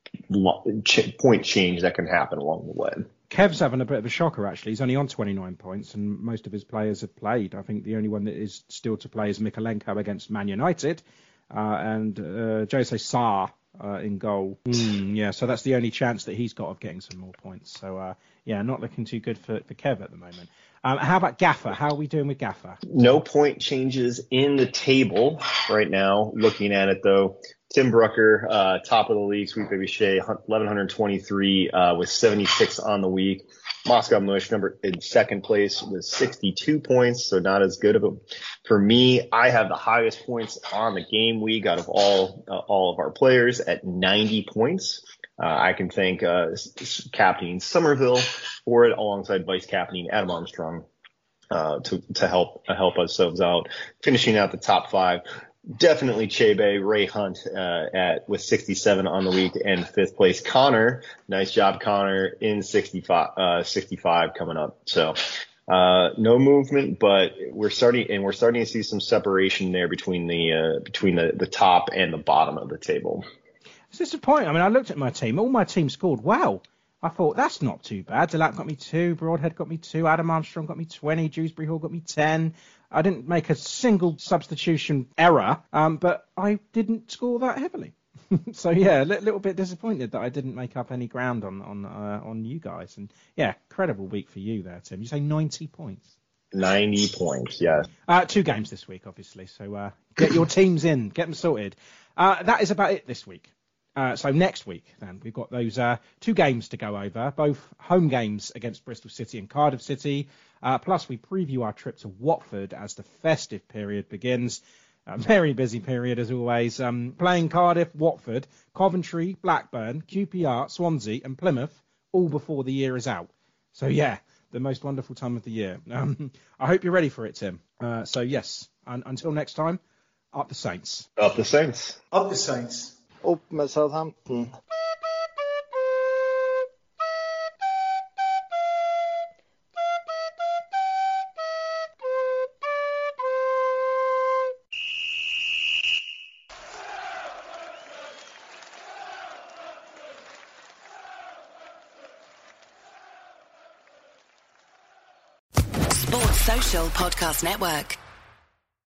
ch- point change that can happen along the way. Kev's having a bit of a shocker, actually. He's only on twenty-nine points, and most of his players have played. I think the only one that is still to play is Mikalenko against Man United, uh, and uh, Jose Sarr uh, in goal. Mm, yeah, so that's the only chance that he's got of getting some more points. So, uh, yeah, not looking too good for, for Kev at the moment. Um, how about Gaffer? How are we doing with Gaffer? No point changes in the table right now. Looking at it, though, Tim Brucker, uh, top of the league, Sweet Baby Shea, eleven twenty-three uh, with seventy-six on the week. Moscow Mush, number in second place with sixty-two points, so not as good of a. For me, I have the highest points on the game week out of all uh, all of our players at ninety points. Uh, I can thank uh, Captain Somerville for it, alongside Vice Captain Adam Armstrong uh, to to help uh, help ourselves out, finishing out the top five. Definitely Chebe, Ray Hunt uh, at with sixty-seven on the week, and fifth place Connor. Nice job, Connor, in sixty-five, uh, sixty-five coming up. So uh, no movement, but we're starting and we're starting to see some separation there between the uh, between the, the top and the bottom of the table. It's disappointing. I mean, I looked at my team. All my team scored well. I thought, that's not too bad. Delap got me two. Broadhead got me two. Adam Armstrong got me twenty. Dewsbury Hall got me ten. I didn't make a single substitution error, um, but I didn't score that heavily. So, yeah, a li- little bit disappointed that I didn't make up any ground on on uh, on you guys. And, yeah, incredible week for you there, Tim. You say ninety points. ninety points, yes. Uh, two games this week, obviously. So uh, get your teams in, get them sorted. Uh, that is about it this week. Uh, so next week, then, we've got those uh, two games to go over, both home games against Bristol City and Cardiff City. Uh, plus, we preview our trip to Watford as the festive period begins. A very busy period, as always. Um, playing Cardiff, Watford, Coventry, Blackburn, Q P R, Swansea and Plymouth, all before the year is out. So, yeah, the most wonderful time of the year. Um, I hope you're ready for it, Tim. Uh, so, yes, un- until next time, up the Saints. Up the Saints. Up the Saints. Up med Southampton. Sports Social Podcast Network.